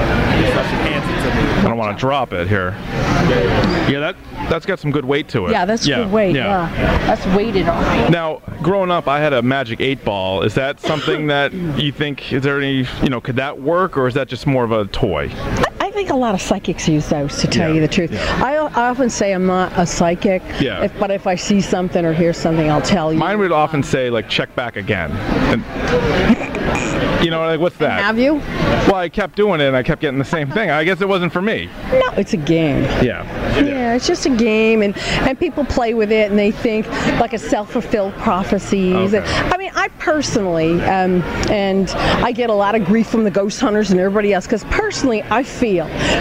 I don't want to drop it here. Yeah, that's got some good weight to it. Yeah, that's good weight. Yeah. That's weighted on. Now, growing up, I had a Magic 8 Ball. Is that something that you think, is there any, could that work, or is that just more of a toy? I think a lot of psychics use those, to tell you the truth. I often say I'm not a psychic, but if I see something or hear something, I'll tell you. Mine would often say, like, check back again. And, like, what's that? Have you? Well, I kept doing it, and I kept getting the same thing. I guess it wasn't for me. No, it's a game. Yeah, it's just a game, and people play with it, and they think like a self-fulfilled prophecies. Okay. I mean, I personally, and I get a lot of grief from the ghost hunters and everybody else, because personally, I feel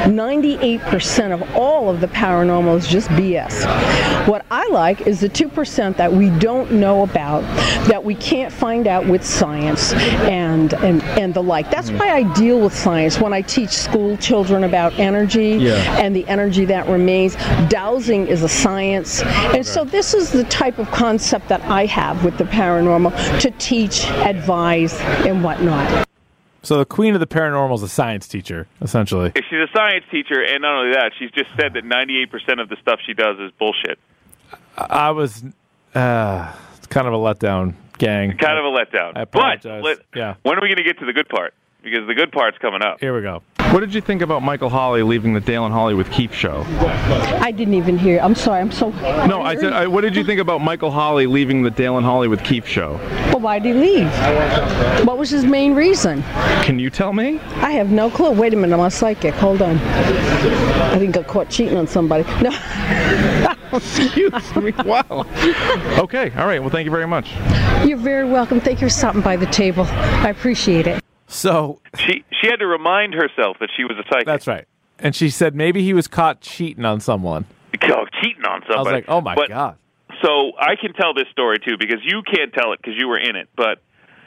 98% of all of the paranormal is just BS. What I like is the 2% that we don't know about, that we can't find out with science and the like. That's why I deal with science when I teach school children about energy and the energy that remains. Dowsing is a science, and so this is the type of concept that I have with the paranormal, to teach, advise, and whatnot. So the queen of the paranormal is a science teacher, essentially. She's a science teacher, and not only that, she's just said that 98% of the stuff she does is bullshit. I was, it's kind of a letdown, gang. Kind of a letdown. I apologize. But when are we going to get to the good part? Because the good part's coming up. Here we go. What did you think about Michael Hawley leaving the Dale and Holly with Keith show? I didn't even hear. I'm sorry. I'm so. No, I said, what did you think about Michael Hawley leaving the Dale and Holly with Keith show? Well, why did he leave? What was his main reason? Can you tell me? I have no clue. Wait a minute. I'm a psychic. Hold on. I think I got caught cheating on somebody. No. Excuse me. Wow. Okay. All right. Well, thank you very much. You're very welcome. Thank you for stopping by the table. I appreciate it. So she had to remind herself that she was a psychic. That's right. And she said maybe he was caught cheating on someone. Oh, cheating on somebody. I was like, oh my God. So I can tell this story too, because you can't tell it because you were in it. But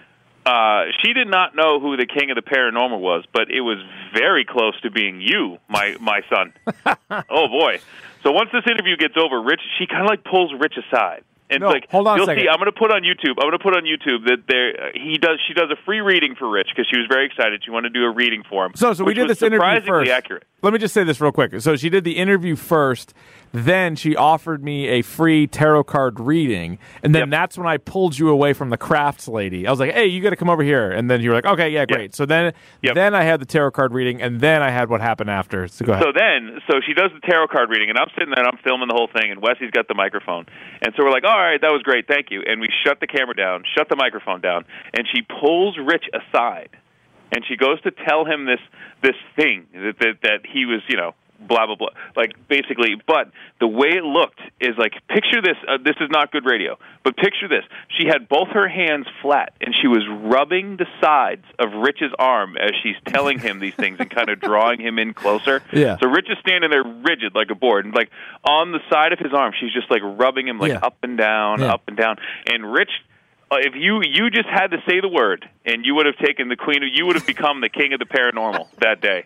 she did not know who the king of the paranormal was, but it was very close to being you, my son. Oh boy. So once this interview gets over, she kind of like pulls Rich aside. And hold on a you'll second. see. I'm going to put on YouTube that she does a free reading for Rich because she was very excited. She wanted to do a reading for him. So we did this interview surprisingly first. Accurate. Let me just say this real quick. So she did the interview first, then she offered me a free tarot card reading, and then that's when I pulled you away from the crafts lady. I was like, "Hey, you got to come over here," and then you were like, "Okay, yeah, great." So then I had the tarot card reading, and then I had what happened after. So go ahead. So she does the tarot card reading, and I'm sitting there and I'm filming the whole thing, and Wesley's got the microphone, and so we're like, "All right, that was great, thank you," and we shut the camera down, shut the microphone down, and she pulls Rich aside, and she goes to tell him this thing that he was, blah blah blah, like basically. But the way it looked is like, picture this. This is not good radio, but picture this. She had both her hands flat, and she was rubbing the sides of Rich's arm as she's telling him these things and kind of drawing him in closer. Yeah. So Rich is standing there rigid like a board, and like on the side of his arm, she's just like rubbing him like up and down, up and down. And Rich, if you just had to say the word, and you would have taken the queen, you would have become the king of the paranormal that day.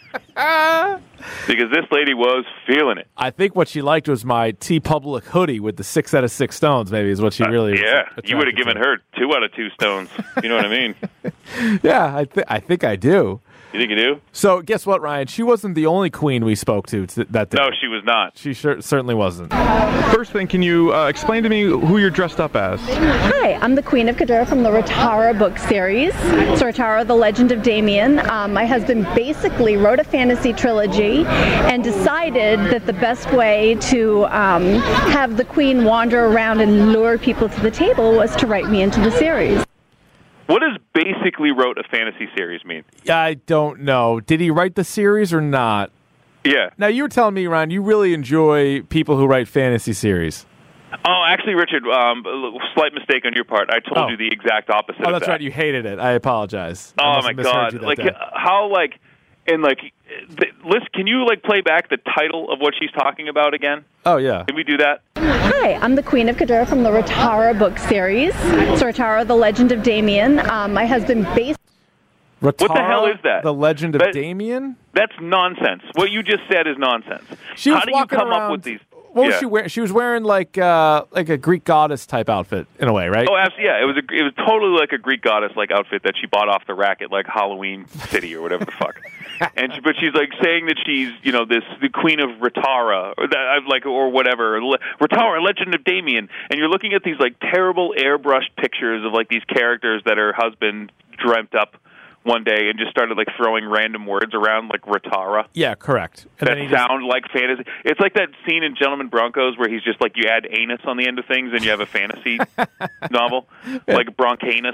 Because this lady was feeling it. I think what she liked was my TeePublic hoodie with the 6 out of 6 stones, maybe, is what she really yeah, was you would have given her 2 out of 2 stones. You know what I mean? Yeah, I think I do. You think you do? So guess what, Ryan? She wasn't the only queen we spoke to that day. No, she was not. She certainly wasn't. First thing, can you explain to me who you're dressed up as? Hi, I'm the Queen of Kadura from the Ratara book series. It's Ratara, The Legend of Damien. My husband basically wrote a fantasy trilogy and decided that the best way to have the queen wander around and lure people to the table was to write me into the series. What does basically wrote a fantasy series mean? I don't know. Did he write the series or not? Yeah. Now, you were telling me, Ryan, you really enjoy people who write fantasy series. Oh, actually, Richard, slight mistake on your part. I told you the exact opposite of that. Oh, that's right. You hated it. I apologize. Oh, my God. Like, how, like, and, like, listen, can you, like, play back the title of what she's talking about again? Oh, yeah. Can we do that? Hi, I'm the Queen of Kadura from the Ratara book series. It's Ratara, The Legend of Damien. My husband based... Ratara, what the hell is that? The Legend of Damien? That's nonsense. What you just said is nonsense. How do you come up with these... What was she wearing? She was wearing like a Greek goddess type outfit in a way, right? Oh, absolutely. Yeah, it was totally like a Greek goddess like outfit that she bought off the rack at like Halloween City or whatever the fuck. But she's like saying that she's the queen of Ratara or whatever, Ratara, Legend of Damien, and you're looking at these like terrible airbrushed pictures of like these characters that her husband dreamt up one day and just started like throwing random words around like Ratara. Yeah, correct. And that sound like fantasy. It's like that scene in Gentlemen Broncos where he's just like, you add anus on the end of things and you have a fantasy novel, like Broncanus.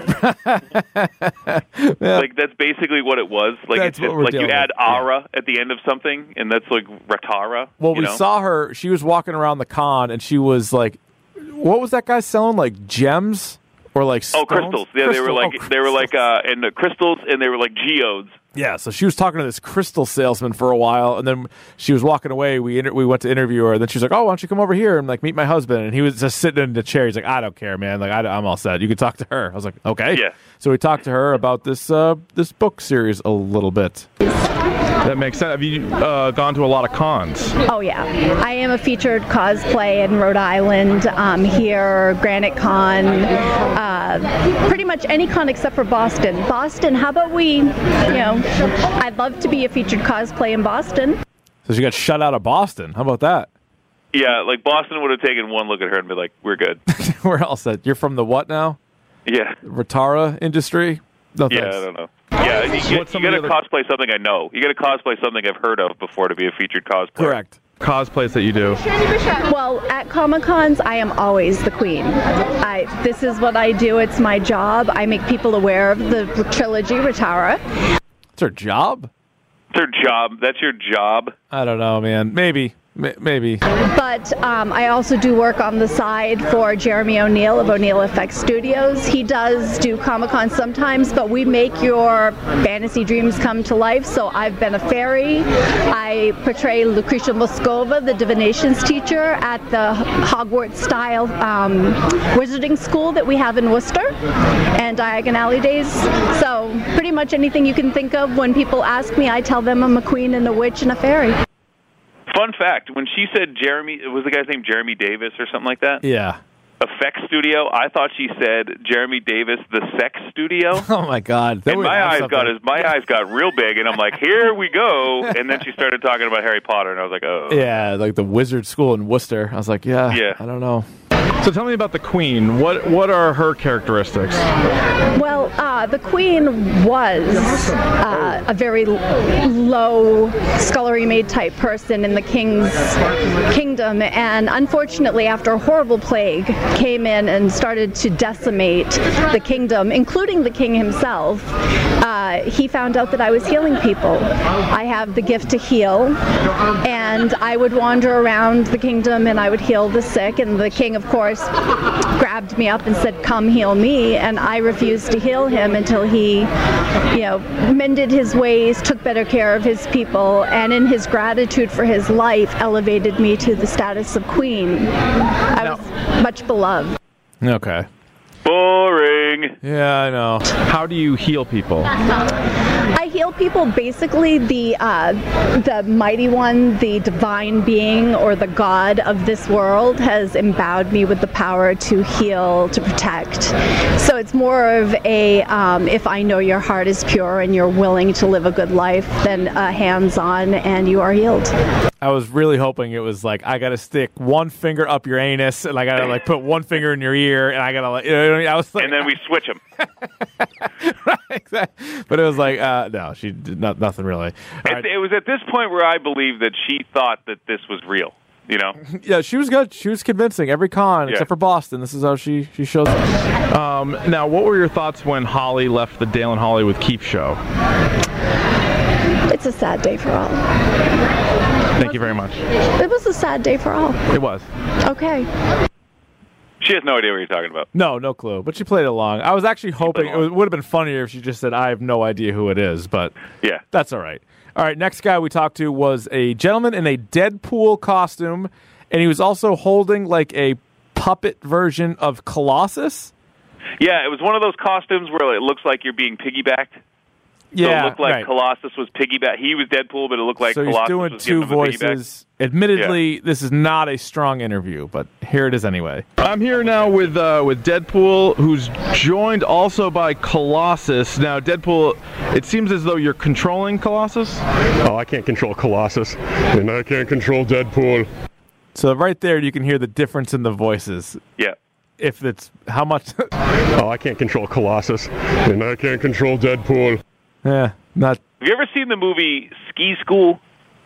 Like that's basically what it was. Like that's it's just like you add ara at the end of something, and that's like Ratara. Well, we saw her. She was walking around the con, and she was like, "What was that guy selling? Like gems?" Or like stones? Crystals. Yeah, they were like and crystals, and they were like geodes. Yeah, so she was talking to this crystal salesman for a while, and then she was walking away. We went to interview her, and then she was like, "Oh, why don't you come over here and like meet my husband?" And he was just sitting in the chair. He's like, "I don't care, man. Like I'm all set. You can talk to her." I was like, "Okay." Yeah. So we talked to her about this book series a little bit. That makes sense. Have you gone to a lot of cons? Oh, yeah. I am a featured cosplay in Rhode Island, here, Granite Con, pretty much any con except for Boston. Boston, how about I'd love to be a featured cosplay in Boston. So she got shut out of Boston. How about that? Yeah, like Boston would have taken one look at her and be like, "We're good." We're all set. You're from the what now? Yeah. Ratara industry? No, yeah, thanks. I don't know. Yeah, you got to cosplay something I know. You got to cosplay something I've heard of before to be a featured cosplayer. Correct. Cosplays that you do. Well, at Comic-Cons, I am always the queen. This is what I do. It's my job. I make people aware of the trilogy, Ratara. It's her job? It's her job. That's your job? I don't know, man. Maybe. But I also do work on the side for Jeremy O'Neill of O'Neill Effects Studios. He does do Comic-Con sometimes, but we make your fantasy dreams come to life. So I've been a fairy. I portray Lucretia Moscova, the divinations teacher at the Hogwarts-style wizarding school that we have in Worcester and Diagon Alley Days. So pretty much anything you can think of. When people ask me, I tell them I'm a queen and a witch and a fairy. Fun fact, when she said Jeremy, was the guy's name Jeremy Davis or something like that? Yeah. Effects Studio, I thought she said Jeremy Davis, the Sex Studio. Oh, my God. And my eyes got real big, and I'm like, here we go. And then she started talking about Harry Potter, and I was like, oh. Yeah, like the wizard school in Worcester. I was like, yeah. I don't know. So tell me about the Queen. What are her characteristics? Well, The Queen was a very low, scullery-maid type person in the king's kingdom, and unfortunately, after a horrible plague came in and started to decimate the kingdom, including the king himself, he found out that I was healing people. I have the gift to heal, and I would wander around the kingdom and I would heal the sick, and the king, of course, grabbed me up and said, "Come heal me," and I refused to heal him until he, mended his ways, took better care of his people, and in his gratitude for his life, elevated me to the status of queen. I was much beloved. Okay. Boring. Yeah, I know. How do you heal people? I heal people. Basically, the mighty one, the divine being, or the God of this world has endowed me with the power to heal, to protect. So it's more of a, if I know your heart is pure and you're willing to live a good life, then hands-on and you are healed. I was really hoping it was like, I got to stick one finger up your anus, and I got to put one finger in your ear, and I got to I was like, And then we switch them. right, exactly. But it was like, no, she did nothing really. It was at this point where I believed that she thought that this was real. Yeah, she was good. She was convincing. Every con, except for Boston, this is how she shows up. Now, what were your thoughts when Holly left the Dale and Holly with Keefe show? It's a sad day for all. Thank you very much. It was a sad day for all. It was. Okay. She has no idea what you're talking about. No clue. But she played along. I was actually hoping it would have been funnier if she just said, "I have no idea who it is," but yeah, that's all right. All right, next guy we talked to was a gentleman in a Deadpool costume, and he was also holding like a puppet version of Colossus. Yeah, it was one of those costumes where it looks like you're being piggybacked. So it looked like Colossus was piggyback. He was Deadpool, but it looked like Colossus doing was two giving him a piggyback. voices. Admittedly, this is not a strong interview, but here it is anyway. I'm here now with Deadpool, who's joined also by Colossus. Now, Deadpool, it seems as though you're controlling Colossus? Oh, I can't control Colossus, and I can't control Deadpool. So right there, you can hear the difference in the voices. Yeah. If it's how much... Oh, I can't control Colossus, and I can't control Deadpool. Yeah, not... Have you ever seen the movie Ski School?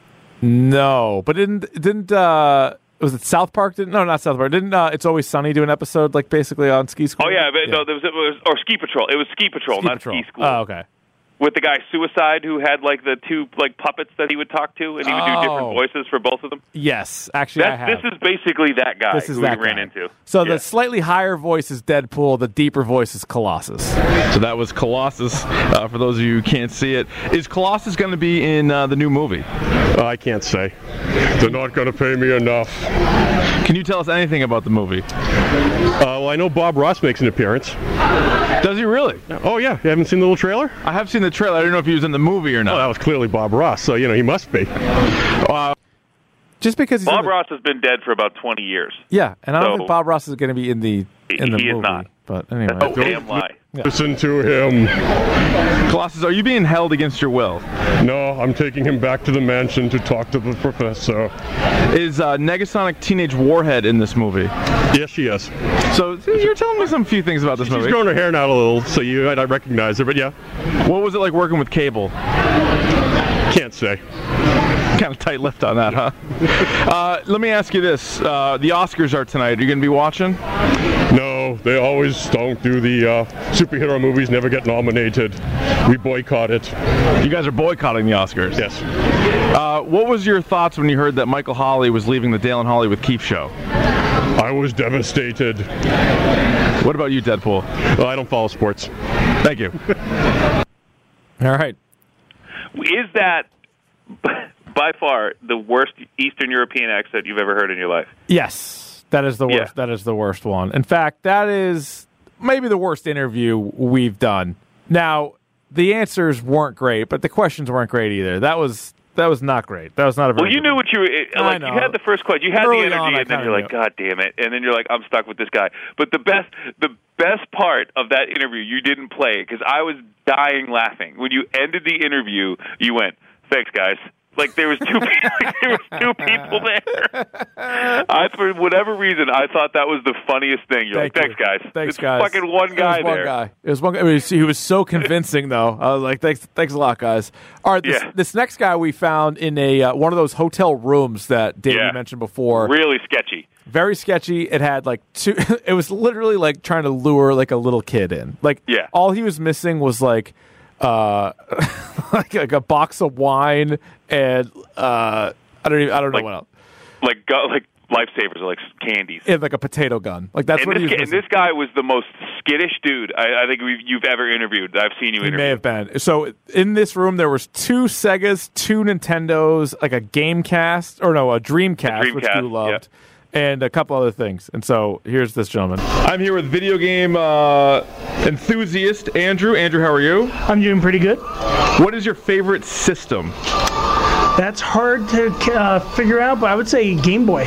No, but didn't was it South Park? No, not South Park. Didn't It's Always Sunny do an episode like basically on Ski School? Oh yeah, but no, it was or Ski Patrol. It was Ski Patrol, not Ski School. Oh, okay. With the guy Suicide who had like the two like puppets that he would talk to, and he would do different voices for both of them. Yes, actually, I have. This is basically that guy who we ran into. So the slightly higher voice is Deadpool, the deeper voice is Colossus. So that was Colossus. For those of you who can't see it, is Colossus going to be in the new movie? I can't say. They're not going to pay me enough. Can you tell us anything about the movie? Well, I know Bob Ross makes an appearance. Does he really? Oh, yeah. You haven't seen the little trailer? I have seen the trailer. I didn't know if he was in the movie or not. Oh, that was clearly Bob Ross, so, he must be. Just because Bob Ross has been dead for about 20 years. Yeah, and I don't think Bob Ross is going to be in the movie. He is not. But anyway. That's a damn lie. Listen to him. Colossus, are you being held against your will? No, I'm taking him back to the mansion to talk to the professor. Is Negasonic Teenage Warhead in this movie? Yes, she is. So you're telling me some few things about this movie. She's growing her hair now a little, so you might not recognize her, but yeah. What was it like working with Cable? Can't say. Kind of tight-lipped on that, huh? Let me ask you this. The Oscars are tonight. Are you going to be watching? No, they always don't do the superhero movies, never get nominated. We boycott it. You guys are boycotting the Oscars? Yes. What was your thoughts when you heard that Michael Hawley was leaving the Dale and Holly with Keefe show? I was devastated. What about you, Deadpool? Well, I don't follow sports. Thank you. All right. Is that by far the worst Eastern European accent you've ever heard in your life? Yes, that is the worst. Yeah. That is the worst one. In fact, that is maybe the worst interview we've done. Now, the answers weren't great, but the questions weren't great either. That was not great. That was not a very Well, you knew what you were like. You had the first question. You had Early the energy, on, and then you're like, God damn it! And then you're like, I'm stuck with this guy. But the best part of that interview, you didn't play because I was dying laughing when you ended the interview. You went, "Thanks, guys. Like there was two people there. For whatever reason, I thought that was the funniest thing. You're thanks, guys. Thanks, it's guys. Fucking one guy there. It was one guy. He was so convincing, though. I was like, thanks a lot, guys. All right, this next guy we found in a one of those hotel rooms that Davey mentioned before. Really sketchy. Very sketchy. It had like two. It was literally like trying to lure like a little kid in. Like all he was missing was like like a box of wine and I don't know what else. Like lifesavers, like candies, and like a potato gun. Like that's what he was missing. And this guy was the most skittish dude I think you've ever interviewed. I've seen you interview. He may have been. So in this room there was 2 Segas, 2 Nintendos, like a Gamecast a Dreamcast, which you loved. Yeah. And a couple other things. And so here's this gentleman. I'm here with video game enthusiast Andrew. Andrew, how are you? I'm doing pretty good. What is your favorite system? That's hard to figure out, but I would say Game Boy.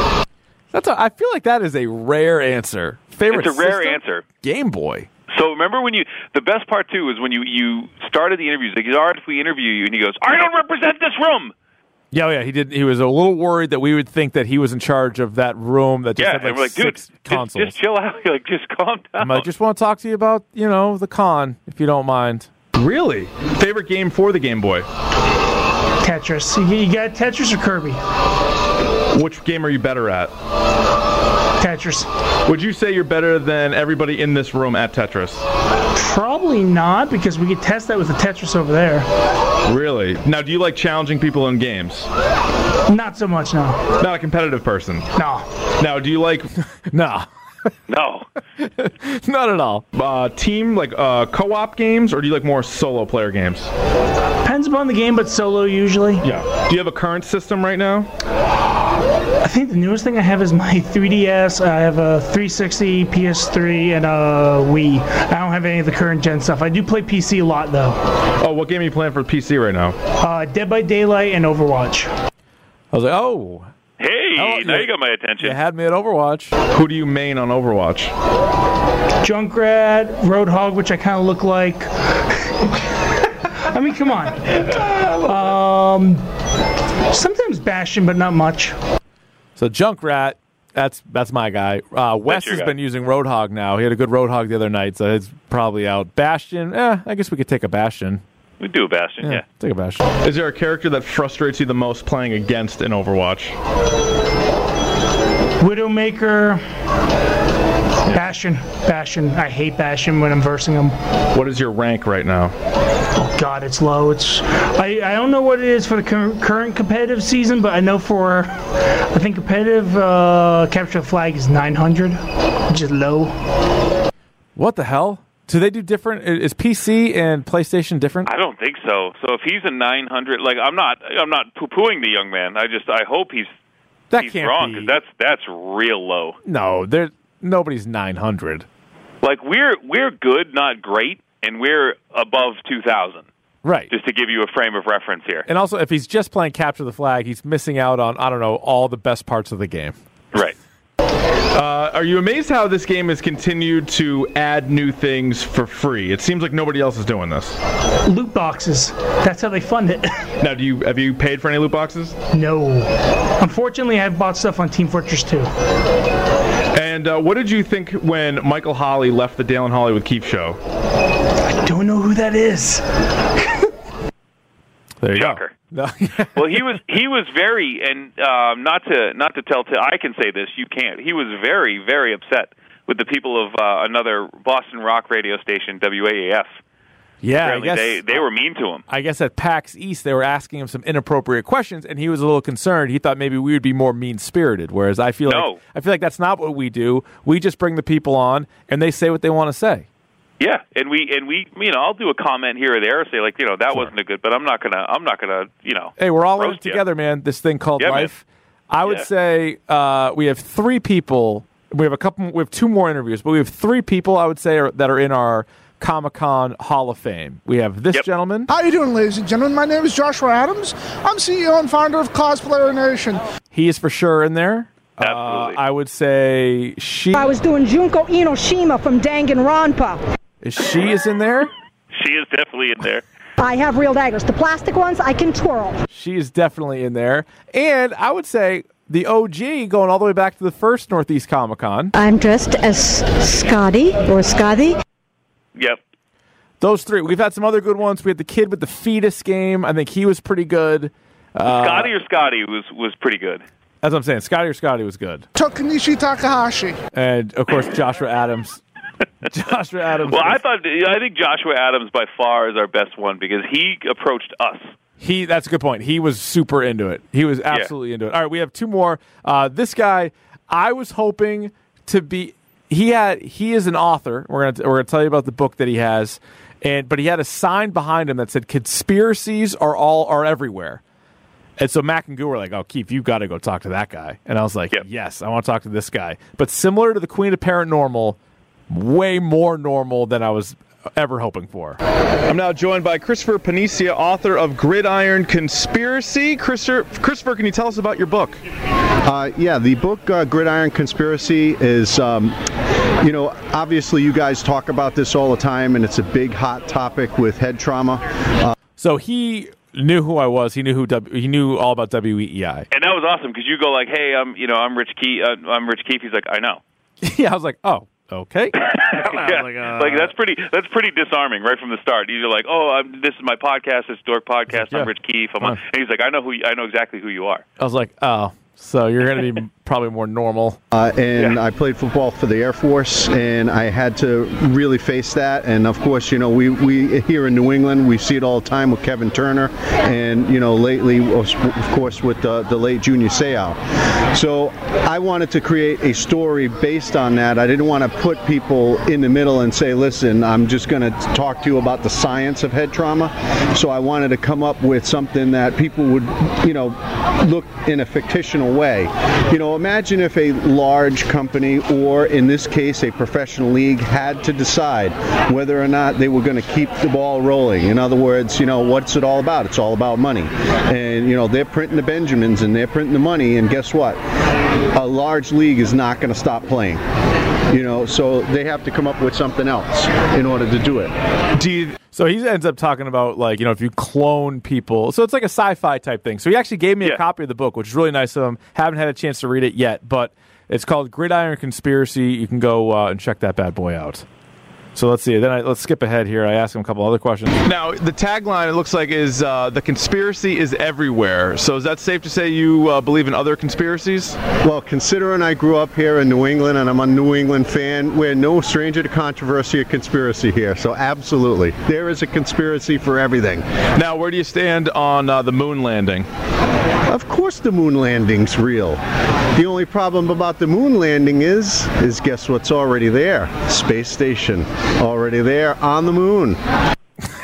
I feel like that is a rare answer. Favorite It's a rare system? answer. Game Boy. So remember when the best part too is when you started the interviews, like, all right, if we interview you, and he goes, I don't represent this room. Yeah, he did. He was a little worried that we would think that he was in charge of that room that just had like, and we're like, 6 consoles. Just chill out. Like, just calm down. I'm like, just want to talk to you about, the con, if you don't mind. Really? Favorite game for the Game Boy? Tetris. You got Tetris or Kirby? Which game are you better at? Tetris. Would you say you're better than everybody in this room at Tetris? Probably not, because we could test that with the Tetris over there. Really? Now, do you like challenging people in games? Not so much, no. Not a competitive person? No. Now, do you like... No. No. Not at all. Team, like co-op games, or do you like more solo player games? Depends upon the game, but solo usually. Yeah. Do you have a current system right now? I think the newest thing I have is my 3DS. I have a 360, PS3, and a Wii. I don't have any of the current gen stuff. I do play PC a lot, though. Oh, what game are you playing for PC right now? Dead by Daylight and Overwatch. I was like, oh... Hey, now you got my attention. You had me at Overwatch. Who do you main on Overwatch? Junkrat, Roadhog, which I kind of look like. I mean, come on. Sometimes Bastion, but not much. So Junkrat, that's my guy. Wes has been using Roadhog now. He had a good Roadhog the other night, so it's probably out. Bastion, I guess we could take a Bastion. We do a Bastion, yeah. Take a Bastion. Is there a character that frustrates you the most playing against in Overwatch? Widowmaker, Bastion. I hate Bastion when I'm versing him. What is your rank right now? Oh God, it's low. I don't know what it is for the current competitive season, but I know for I think competitive capture the flag is 900, which is low. What the hell? Do they do different? Is PC and PlayStation different? I don't think so. So if he's a 900, like I'm not poo-pooing the young man. I hope he's wrong, because that's real low. No, nobody's 900. Like we're good, not great, and we're above 2,000. Right. Just to give you a frame of reference here. And also, if he's just playing Capture the Flag, he's missing out on, I don't know, all the best parts of the game. Right. Are you amazed how this game has continued to add new things for free? It seems like nobody else is doing this. Loot boxes. That's how they fund it. Now, have you paid for any loot boxes? No. Unfortunately, I've bought stuff on Team Fortress 2. And what did you think when Michael Holley left the Dale and Hollywood Keefe show? I don't know who that is. There you Shocker. go. No. Well, he was very, and not to tell, I can say this, you can't. He was very, very upset with the people of another Boston rock radio station, WAAF. Yeah, apparently I guess they were mean to him. I guess at PAX East they were asking him some inappropriate questions, and he was a little concerned. He thought maybe we would be more mean-spirited, whereas I feel like that's not what we do. We just bring the people on, and they say what they want to say. Yeah, and we I'll do a comment here or there, say like, that wasn't a good, but I'm not gonna, Hey, we're all in it together, man. This thing called life. Man. I would say we have 3 people. We have 2 more interviews, but we have 3 people I would say that are in our Comic-Con Hall of Fame. We have this gentleman. How you doing, ladies and gentlemen? My name is Joshua Adams. I'm CEO and founder of Cosplayer Nation. He is for sure in there. Absolutely. I would say she. I was doing Junko Inoshima from Danganronpa. She is in there? She is definitely in there. I have real daggers. The plastic ones I can twirl. She is definitely in there. And I would say the OG going all the way back to the first Northeast Comic-Con. I'm dressed as Scotty. Yep. Those three. We've had some other good ones. We had the kid with the fetus game. I think he was pretty good. Scotty was pretty good. That's what I'm saying. Scotty was good. Takanishi Takahashi. And, of course, Joshua Adams. Well, I think Joshua Adams by far is our best one because he approached us. That's a good point. He was super into it. He was absolutely into it. All right, we have two more. This guy, I was hoping to be. He is an author. We're gonna tell you about the book that he has, but he had a sign behind him that said "Conspiracies are everywhere." And so Mac and Goo were like, "Oh, Keith, you got to go talk to that guy." And I was like, "Yes, I want to talk to this guy." But similar to the Queen of Paranormal, way more normal than I was ever hoping for. I'm now joined by Christopher Panicia, author of Gridiron Conspiracy. Christopher, can you tell us about your book? The book Gridiron Conspiracy is, obviously you guys talk about this all the time, and it's a big hot topic with head trauma. So he knew who I was. He knew all about WEEI, and that was awesome because you go like, "Hey, I'm Rich Keefe." I'm Rich Keefe. He's like, "I know." Yeah, I was like, "Oh, okay." Like that's pretty disarming right from the start. You're like, "Oh, this is my podcast. It's Dork Podcast. I'm Rich Keefe." And he's like, "I know exactly who you are." I was like, "Oh, so you're going to be probably more normal." I played football for the Air Force, and I had to really face that. And of course, we here in New England, we see it all the time with Kevin Turner, and lately, of course, with the late Junior Seau. So I wanted to create a story based on that. I didn't want to put people in the middle and say, "Listen, I'm just going to talk to you about the science of head trauma." So I wanted to come up with something that people would, look in a fictional way. Imagine if a large company, or in this case a professional league, had to decide whether or not they were going to keep the ball rolling. In other words, what's it all about? It's all about money. And, they're printing the Benjamins and they're printing the money, and guess what? A large league is not going to stop playing. So they have to come up with something else in order to do it. So he ends up talking about, if you clone people. So it's like a sci-fi type thing. So he actually gave me a copy of the book, which is really nice of him. Haven't had a chance to read it yet, but it's called Gridiron Conspiracy. You can go and check that bad boy out. So let's see. Let's skip ahead here. I asked him a couple other questions. Now, the tagline, it looks like, is the conspiracy is everywhere. So is that safe to say you believe in other conspiracies? Well, considering I grew up here in New England and I'm a New England fan, we're no stranger to controversy or conspiracy here. So absolutely. There is a conspiracy for everything. Now, where do you stand on the moon landing? Of course the moon landing's real. The only problem about the moon landing is guess what's already there? Space station. Already there on the moon. I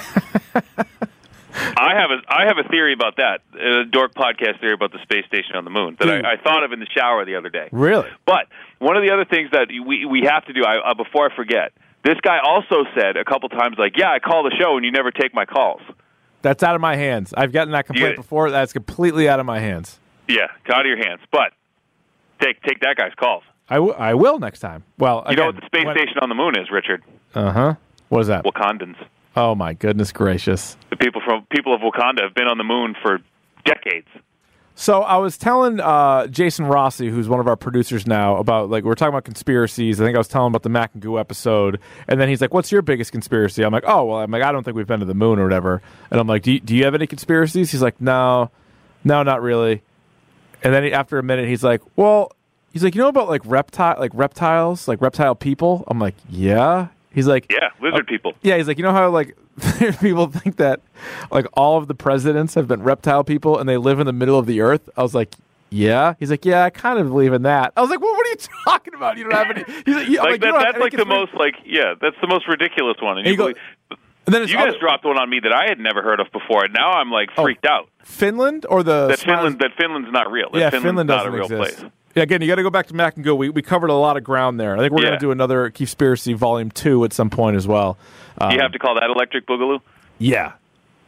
have a theory about that, a Dork Podcast theory about the space station on the moon that I thought of in the shower the other day. Really? But one of the other things that we have to do, before I forget, this guy also said a couple times, I call the show and you never take my calls. That's out of my hands. I've gotten that complaint before. That's completely out of my hands. Yeah, out of your hands. But take that guy's calls. I will next time. Well, you know what the space station on the moon is, Richard? Uh-huh. What is that? Wakandans. Oh my goodness gracious! The people of Wakanda have been on the moon for decades. So I was telling Jason Rossi, who's one of our producers now, about we're talking about conspiracies. I think I was telling him about the Mac and Goo episode, and then he's like, "What's your biggest conspiracy?" I'm like, "Oh, well, I don't think we've been to the moon or whatever." And I'm like, "Do you have any conspiracies?" He's like, "No, not really." And then after a minute, he's like, "Well." He's like, about reptiles, like reptile people? I'm like, yeah. He's like, yeah, lizard people. Yeah, he's like, how people think that all of the presidents have been reptile people and they live in the middle of the earth? I was like, yeah. He's like, yeah, I kind of believe in that. I was like, well, what are you talking about? You don't have any. He's like, yeah, that's the most ridiculous one. And you guys dropped one on me that I had never heard of before, and now I'm freaked out. Finland or that Finland's not real. Finland not a real exist. place. Yeah, again, you got to go back to Mac and Go. We covered a lot of ground there. I think we're going to do another Conspiracy Volume 2 at some point as well. Do you have to call that Electric Boogaloo? Yeah.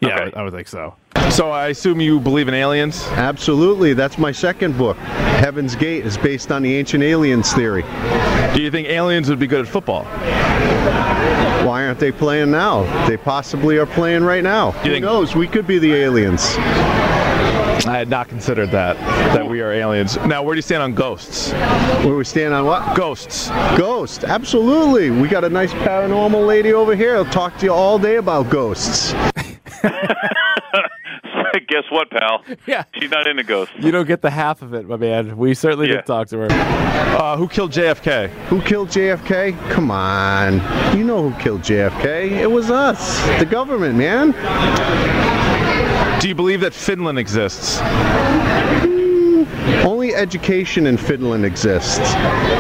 Yeah, Okay. I would think so. So I assume you believe in aliens? Absolutely. That's my second book. Heaven's Gate is based on the ancient aliens theory. Do you think aliens would be good at football? Why aren't they playing now? They possibly are playing right now. Who knows? We could be the aliens. I had not considered that we are aliens. Now, where do you stand on ghosts? Where we stand on what? Ghosts. Ghosts, absolutely. We got a nice paranormal lady over here. I'll talk to you all day about ghosts. Guess what, pal? Yeah. She's not into ghosts. You don't get the half of it, my man. We certainly did talk to her. Who killed JFK? Who killed JFK? Come on. You know who killed JFK. It was us. The government, man. Do you believe that Finland exists? Only education in Finland exists.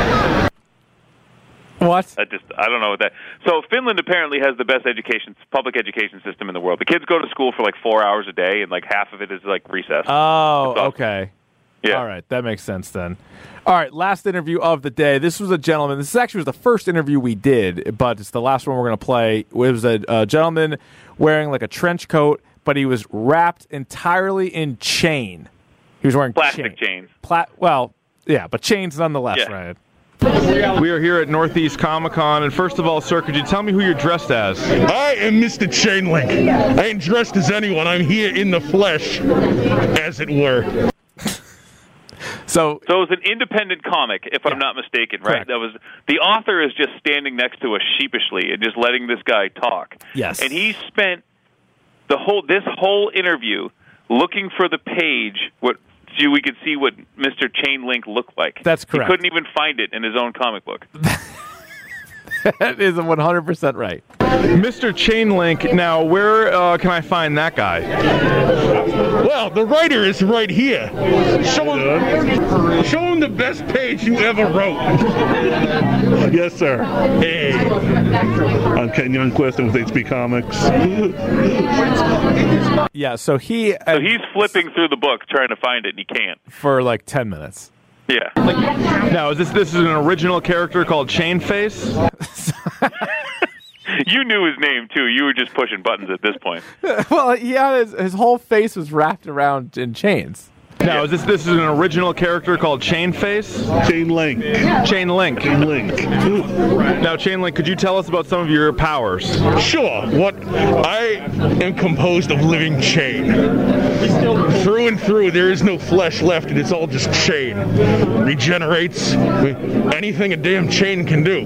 What? I don't know what that. So Finland apparently has the best public education system in the world. The kids go to school for like 4 hours a day, and like half of it is like recess. Oh, okay. Yeah. All right, that makes sense then. All right, last interview of the day. This was a gentleman. This actually was the first interview we did, but it's the last one we're going to play. It was a gentleman wearing like a trench coat, but he was wrapped entirely in chain. He was wearing plastic chains. Well, yeah, but chains nonetheless, Yeah. right? We are here at Northeast Comic-Con, and first of all, sir, could you tell me who you're dressed as? I am Mr. Chainlink. I ain't dressed as anyone. I'm here in the flesh, as it were. So it was an independent comic, if I'm not mistaken, right? Correct. That was the author is just standing next to us sheepishly and just letting this guy talk. Yes. And he spent this whole interview looking for the page so we could see what Mr. Chainlink looked like. That's correct. He couldn't even find it in his own comic book. That is 100% right. Mr. Chainlink, now where can I find that guy? Well, the writer is right here. Show him the best page you ever wrote. Yes, sir. Hey. I'm Ken Youngquist with HB Comics. Yeah, so he's flipping through the book trying to find it, and he can't. For like 10 minutes. Yeah. Now, is this an original character called Chainface? You knew his name, too. You were just pushing buttons at this point. Well, yeah, his whole face was wrapped around in chains. Now, is this an original character called Chainface? Chainlink. Chainlink. Chainlink. Now, Chainlink, could you tell us about some of your powers? Sure. I am composed of living chain. Through and through, there is no flesh left, and it's all just chain. Regenerates. Anything a damn chain can do.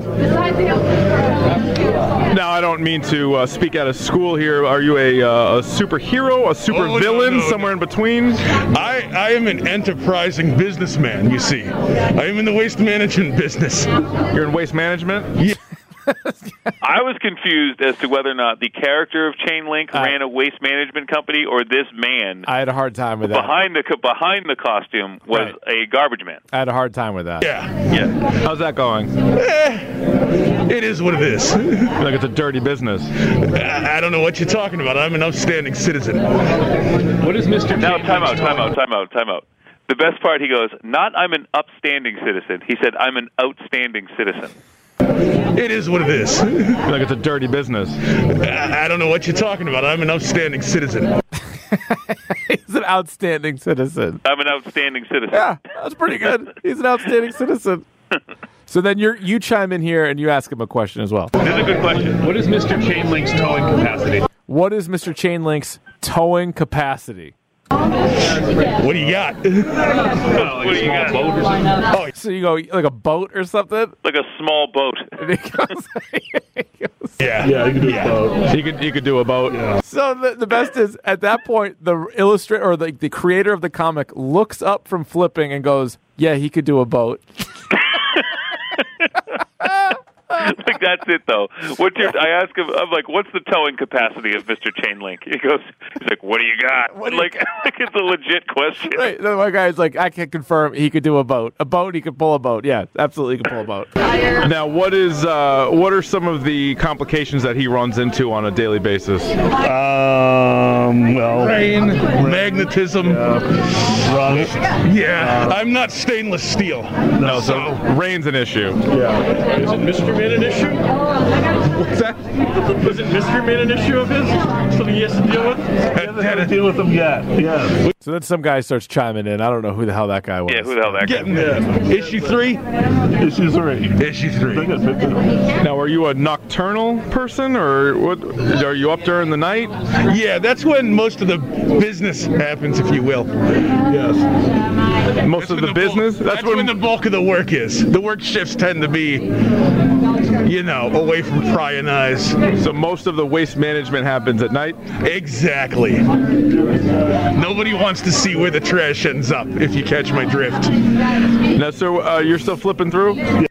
Now, I don't mean to speak out of school here. Are you a superhero, a supervillain, somewhere in between? I am an enterprising businessman, you see. I am in the waste management business. You're in waste management? Yeah. I was confused as to whether or not the character of Chainlink ran a waste management company or this man. I had a hard time with that. Behind the costume was a garbage man. I had a hard time with that. Yeah. How's that going? It is what it is. Like it's a dirty business. I don't know what you're talking about. I'm an upstanding citizen. What is Mr. Now, time out. The best part, he goes, not I'm an upstanding citizen. He said, I'm an outstanding citizen. It is what it is. Like it's a dirty business. I don't know what you're talking about. I'm an upstanding citizen. He's an outstanding citizen. I'm an outstanding citizen. Yeah, that's pretty good. He's an outstanding citizen. So then you chime in here and you ask him a question as well. This is a good question. What is Mr. Chainlink's towing capacity? What is Mr. Chainlink's towing capacity? What do you got? What do you got? Boat or something? Oh, so you go like a boat or something? Like a small boat. And he goes, Yeah, you can do a boat. You could do a boat. Yeah. So the best is at that point the illustrator or the creator of the comic looks up from flipping and goes, "Yeah, he could do a boat." Like that's it though. I ask him, I'm like, what's the towing capacity of Mr. Chainlink? He's like, what do you got? Like it's a legit question. Right. Then my guy's like, I can confirm he could do a boat. He could pull a boat. Yeah, absolutely he could pull a boat. Now, what are some of the complications that he runs into on a daily basis? Rain, magnetism, rust. Yeah, I'm not stainless steel. No, so rain's an issue. Yeah. Is it Mr. Minute an issue? What's that? Was it Mystery Man an issue of his? Something he has to deal with? He hasn't had to deal with them yet. Yeah. So then some guy starts chiming in. I don't know who the hell that guy was. Yeah, who the hell that guy was. Issue 3? Issue 3. Issue 3. Now, are you a nocturnal person, or what? Are you up during the night? Yeah, that's when most of the business happens, if you will. Yes. Most of the business? That's when the bulk of the work is. The work shifts tend to be, away from prying eyes. So most of the waste management happens at night? Exactly. Nobody wants to see where the trash ends up, if you catch my drift. Now, so you're still flipping through?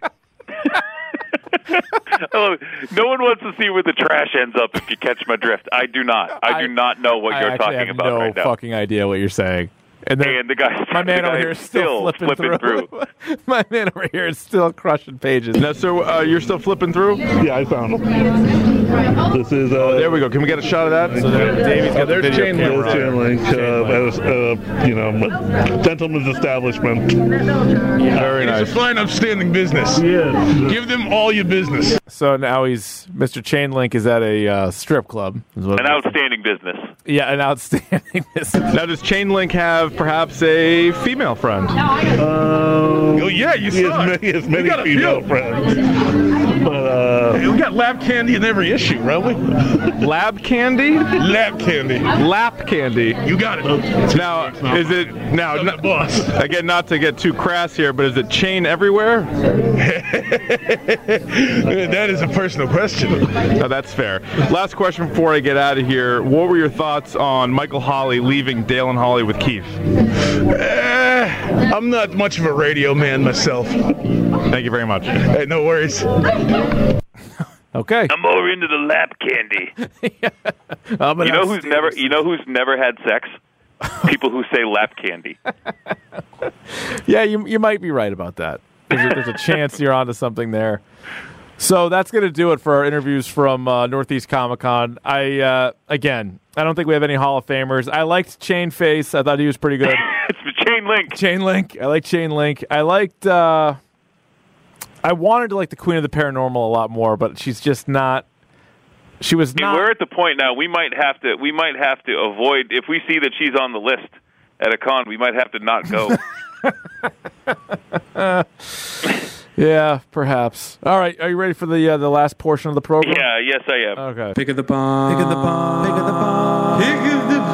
Oh, no one wants to see where the trash ends up, if you catch my drift. I do not. I do not know what you're talking about right now. I have no fucking idea what you're saying. And then the guy, my man over here is still flipping through. My man over here is still crushing pages. Now, so you're still flipping through? Yeah, I found him. This is. There we go. Can we get a shot of that? So Davey's got the video camera. There's Chain Link. Gentleman's establishment. Very nice. It's a fine, upstanding business. Yeah. Give them all your business. So now Mr. Chainlink is at a strip club. An outstanding business. Yeah, an outstanding business. Now, does Chainlink have perhaps a female friend? Oh yeah, you saw it. He has many female friends. But we got lab candy in every issue, right? Lab candy? Lab candy. Lap candy. You got it. Now, is it now? Boss. Again, not to get too crass here, but is it chain everywhere? That is a personal question. No, that's fair. Last question before I get out of here. What were your thoughts on Michael Hawley leaving Dale and Hawley with Keith? I'm not much of a radio man myself. Thank you very much. Hey, no worries. Okay. I'm more into the lap candy. You know who's never had sex? People who say lap candy. Yeah, you might be right about that. There's a chance you're onto something there. So that's going to do it for our interviews from Northeast Comic-Con. I don't think we have any Hall of Famers. I liked Chain Face. I thought he was pretty good. It's Chain Link. Chain Link. I like Chain Link. I liked... I wanted to like the Queen of the Paranormal a lot more, but she's just not... She was not... We're at the point now, we might have to avoid... If we see that she's on the list at a con, we might have to not go. Yeah, perhaps. All right, are you ready for the last portion of the program? Yeah, yes, I am. Okay. Pick of the bomb. Pick of the bomb. Pick of the bomb. Pick of the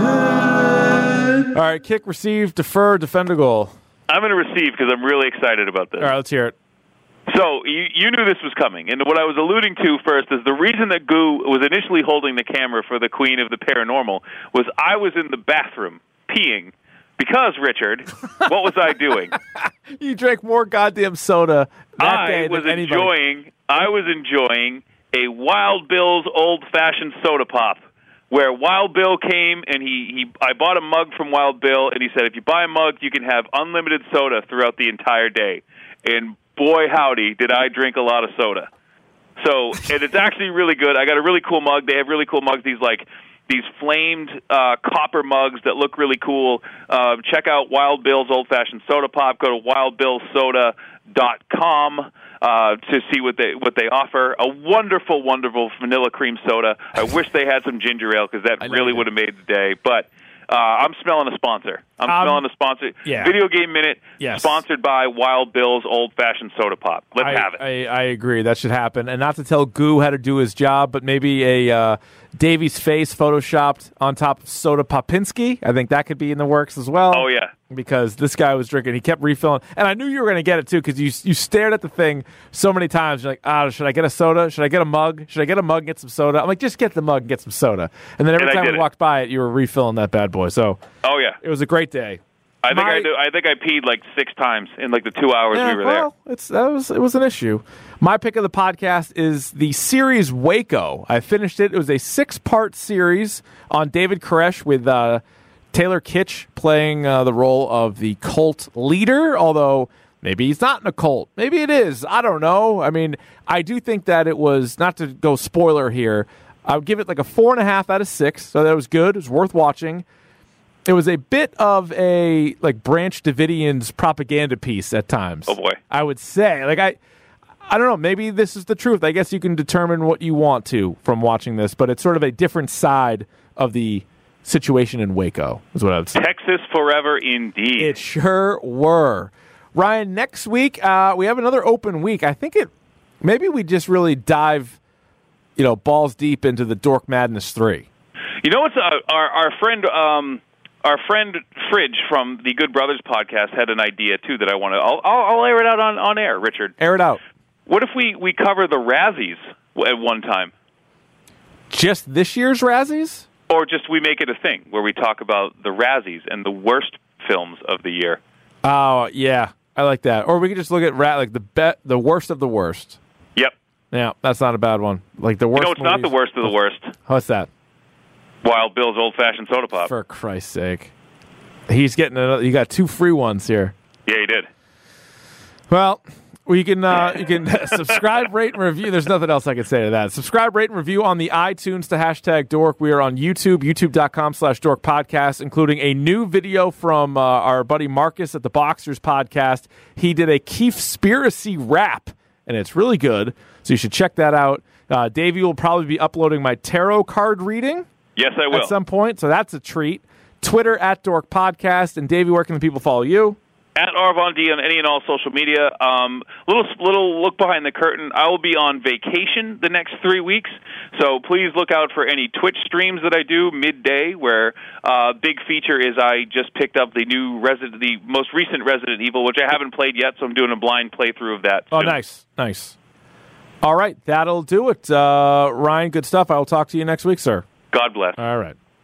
bomb. All right, kick, receive, defer, defend a goal. I'm going to receive because I'm really excited about this. All right, let's hear it. So, you knew this was coming, and what I was alluding to first is the reason that Goo was initially holding the camera for the Queen of the Paranormal was I was in the bathroom peeing. Because, Richard, what was I doing? You drank more goddamn soda that day than anybody. I was enjoying a Wild Bill's old-fashioned soda pop, where Wild Bill came and I bought a mug from Wild Bill, and he said, if you buy a mug, you can have unlimited soda throughout the entire day. And boy, howdy, did I drink a lot of soda. So, and it's actually really good. I got a really cool mug. They have really cool mugs. These flamed copper mugs that look really cool. Check out Wild Bill's Old Fashioned Soda Pop. Go to wildbillsoda.com to see what they offer. A wonderful, wonderful vanilla cream soda. I wish they had some ginger ale because that really would have made the day. But I'm smelling a sponsor. Smelling a sponsor. Yeah. Video Game Minute, yes. Sponsored by Wild Bill's Old Fashioned Soda Pop. Let's have it. I agree. That should happen. And not to tell Goo how to do his job, but maybe a Davy's face photoshopped on top of Soda Popinski. I think that could be in the works as well. Oh, yeah. Because this guy was drinking. He kept refilling. And I knew you were going to get it, too, because you stared at the thing so many times. You're like, should I get a soda? Should I get a mug? Should I get a mug and get some soda? I'm like, just get the mug and get some soda. And then every time we walked by it, you were refilling that bad boy. So oh, yeah. It was a great day. I think I peed like 6 times in like the 2 hours we were there. It was an issue. My pick of the podcast is the series Waco. I finished it. It was a 6-part series on David Koresh with Taylor Kitsch playing the role of the cult leader, although maybe he's not in a cult. Maybe it is. I don't know. I mean, I do think that it was, not to go spoiler here, I would give it like a 4.5 out of 6, so that was good. It was worth watching. It was a bit of a like Branch Davidian's propaganda piece at times. Oh boy! I would say, like I don't know. Maybe this is the truth. I guess you can determine what you want to from watching this, but it's sort of a different side of the situation in Waco, is what I would say. Texas forever, indeed. It sure were. Ryan, next week, we have another open week. I think maybe we just really dive, balls deep into the Dork Madness 3. You know what's our friend Fridge from the Good Brothers podcast had an idea too that I want to. I'll air it out on air, Richard. Air it out. What if we cover the Razzies at one time? Just this year's Razzies? Or just we make it a thing where we talk about the Razzies and the worst films of the year. Oh, yeah. I like that. Or we could just look at the worst of the worst. Yep. Yeah, that's not a bad one. Like the worst. It's not the worst of the worst. What's that? Wild Bill's Old Fashioned Soda Pop. For Christ's sake. He's getting another. You got 2 free ones here. Yeah, he did. Well, you can subscribe, rate, and review. There's nothing else I can say to that. Subscribe, rate, and review on the iTunes to #Dork. We are on YouTube, youtube.com/Dork Podcast, including a new video from our buddy Marcus at the Boxers Podcast. He did a Keefspiracy rap, and it's really good, so you should check that out. Davey will probably be uploading my tarot card reading. Yes, I will. At some point, so that's a treat. Twitter @Dork Podcast. And Davey, where can the people follow you? At Arvon D on any and all social media. Little look behind the curtain. I will be on vacation the next 3 weeks, so please look out for any Twitch streams that I do midday. Where big feature is I just picked up the most recent Resident Evil, which I haven't played yet, so I'm doing a blind playthrough of that. Oh, nice. All right, that'll do it. Ryan, good stuff. I will talk to you next week, sir. God bless. All right.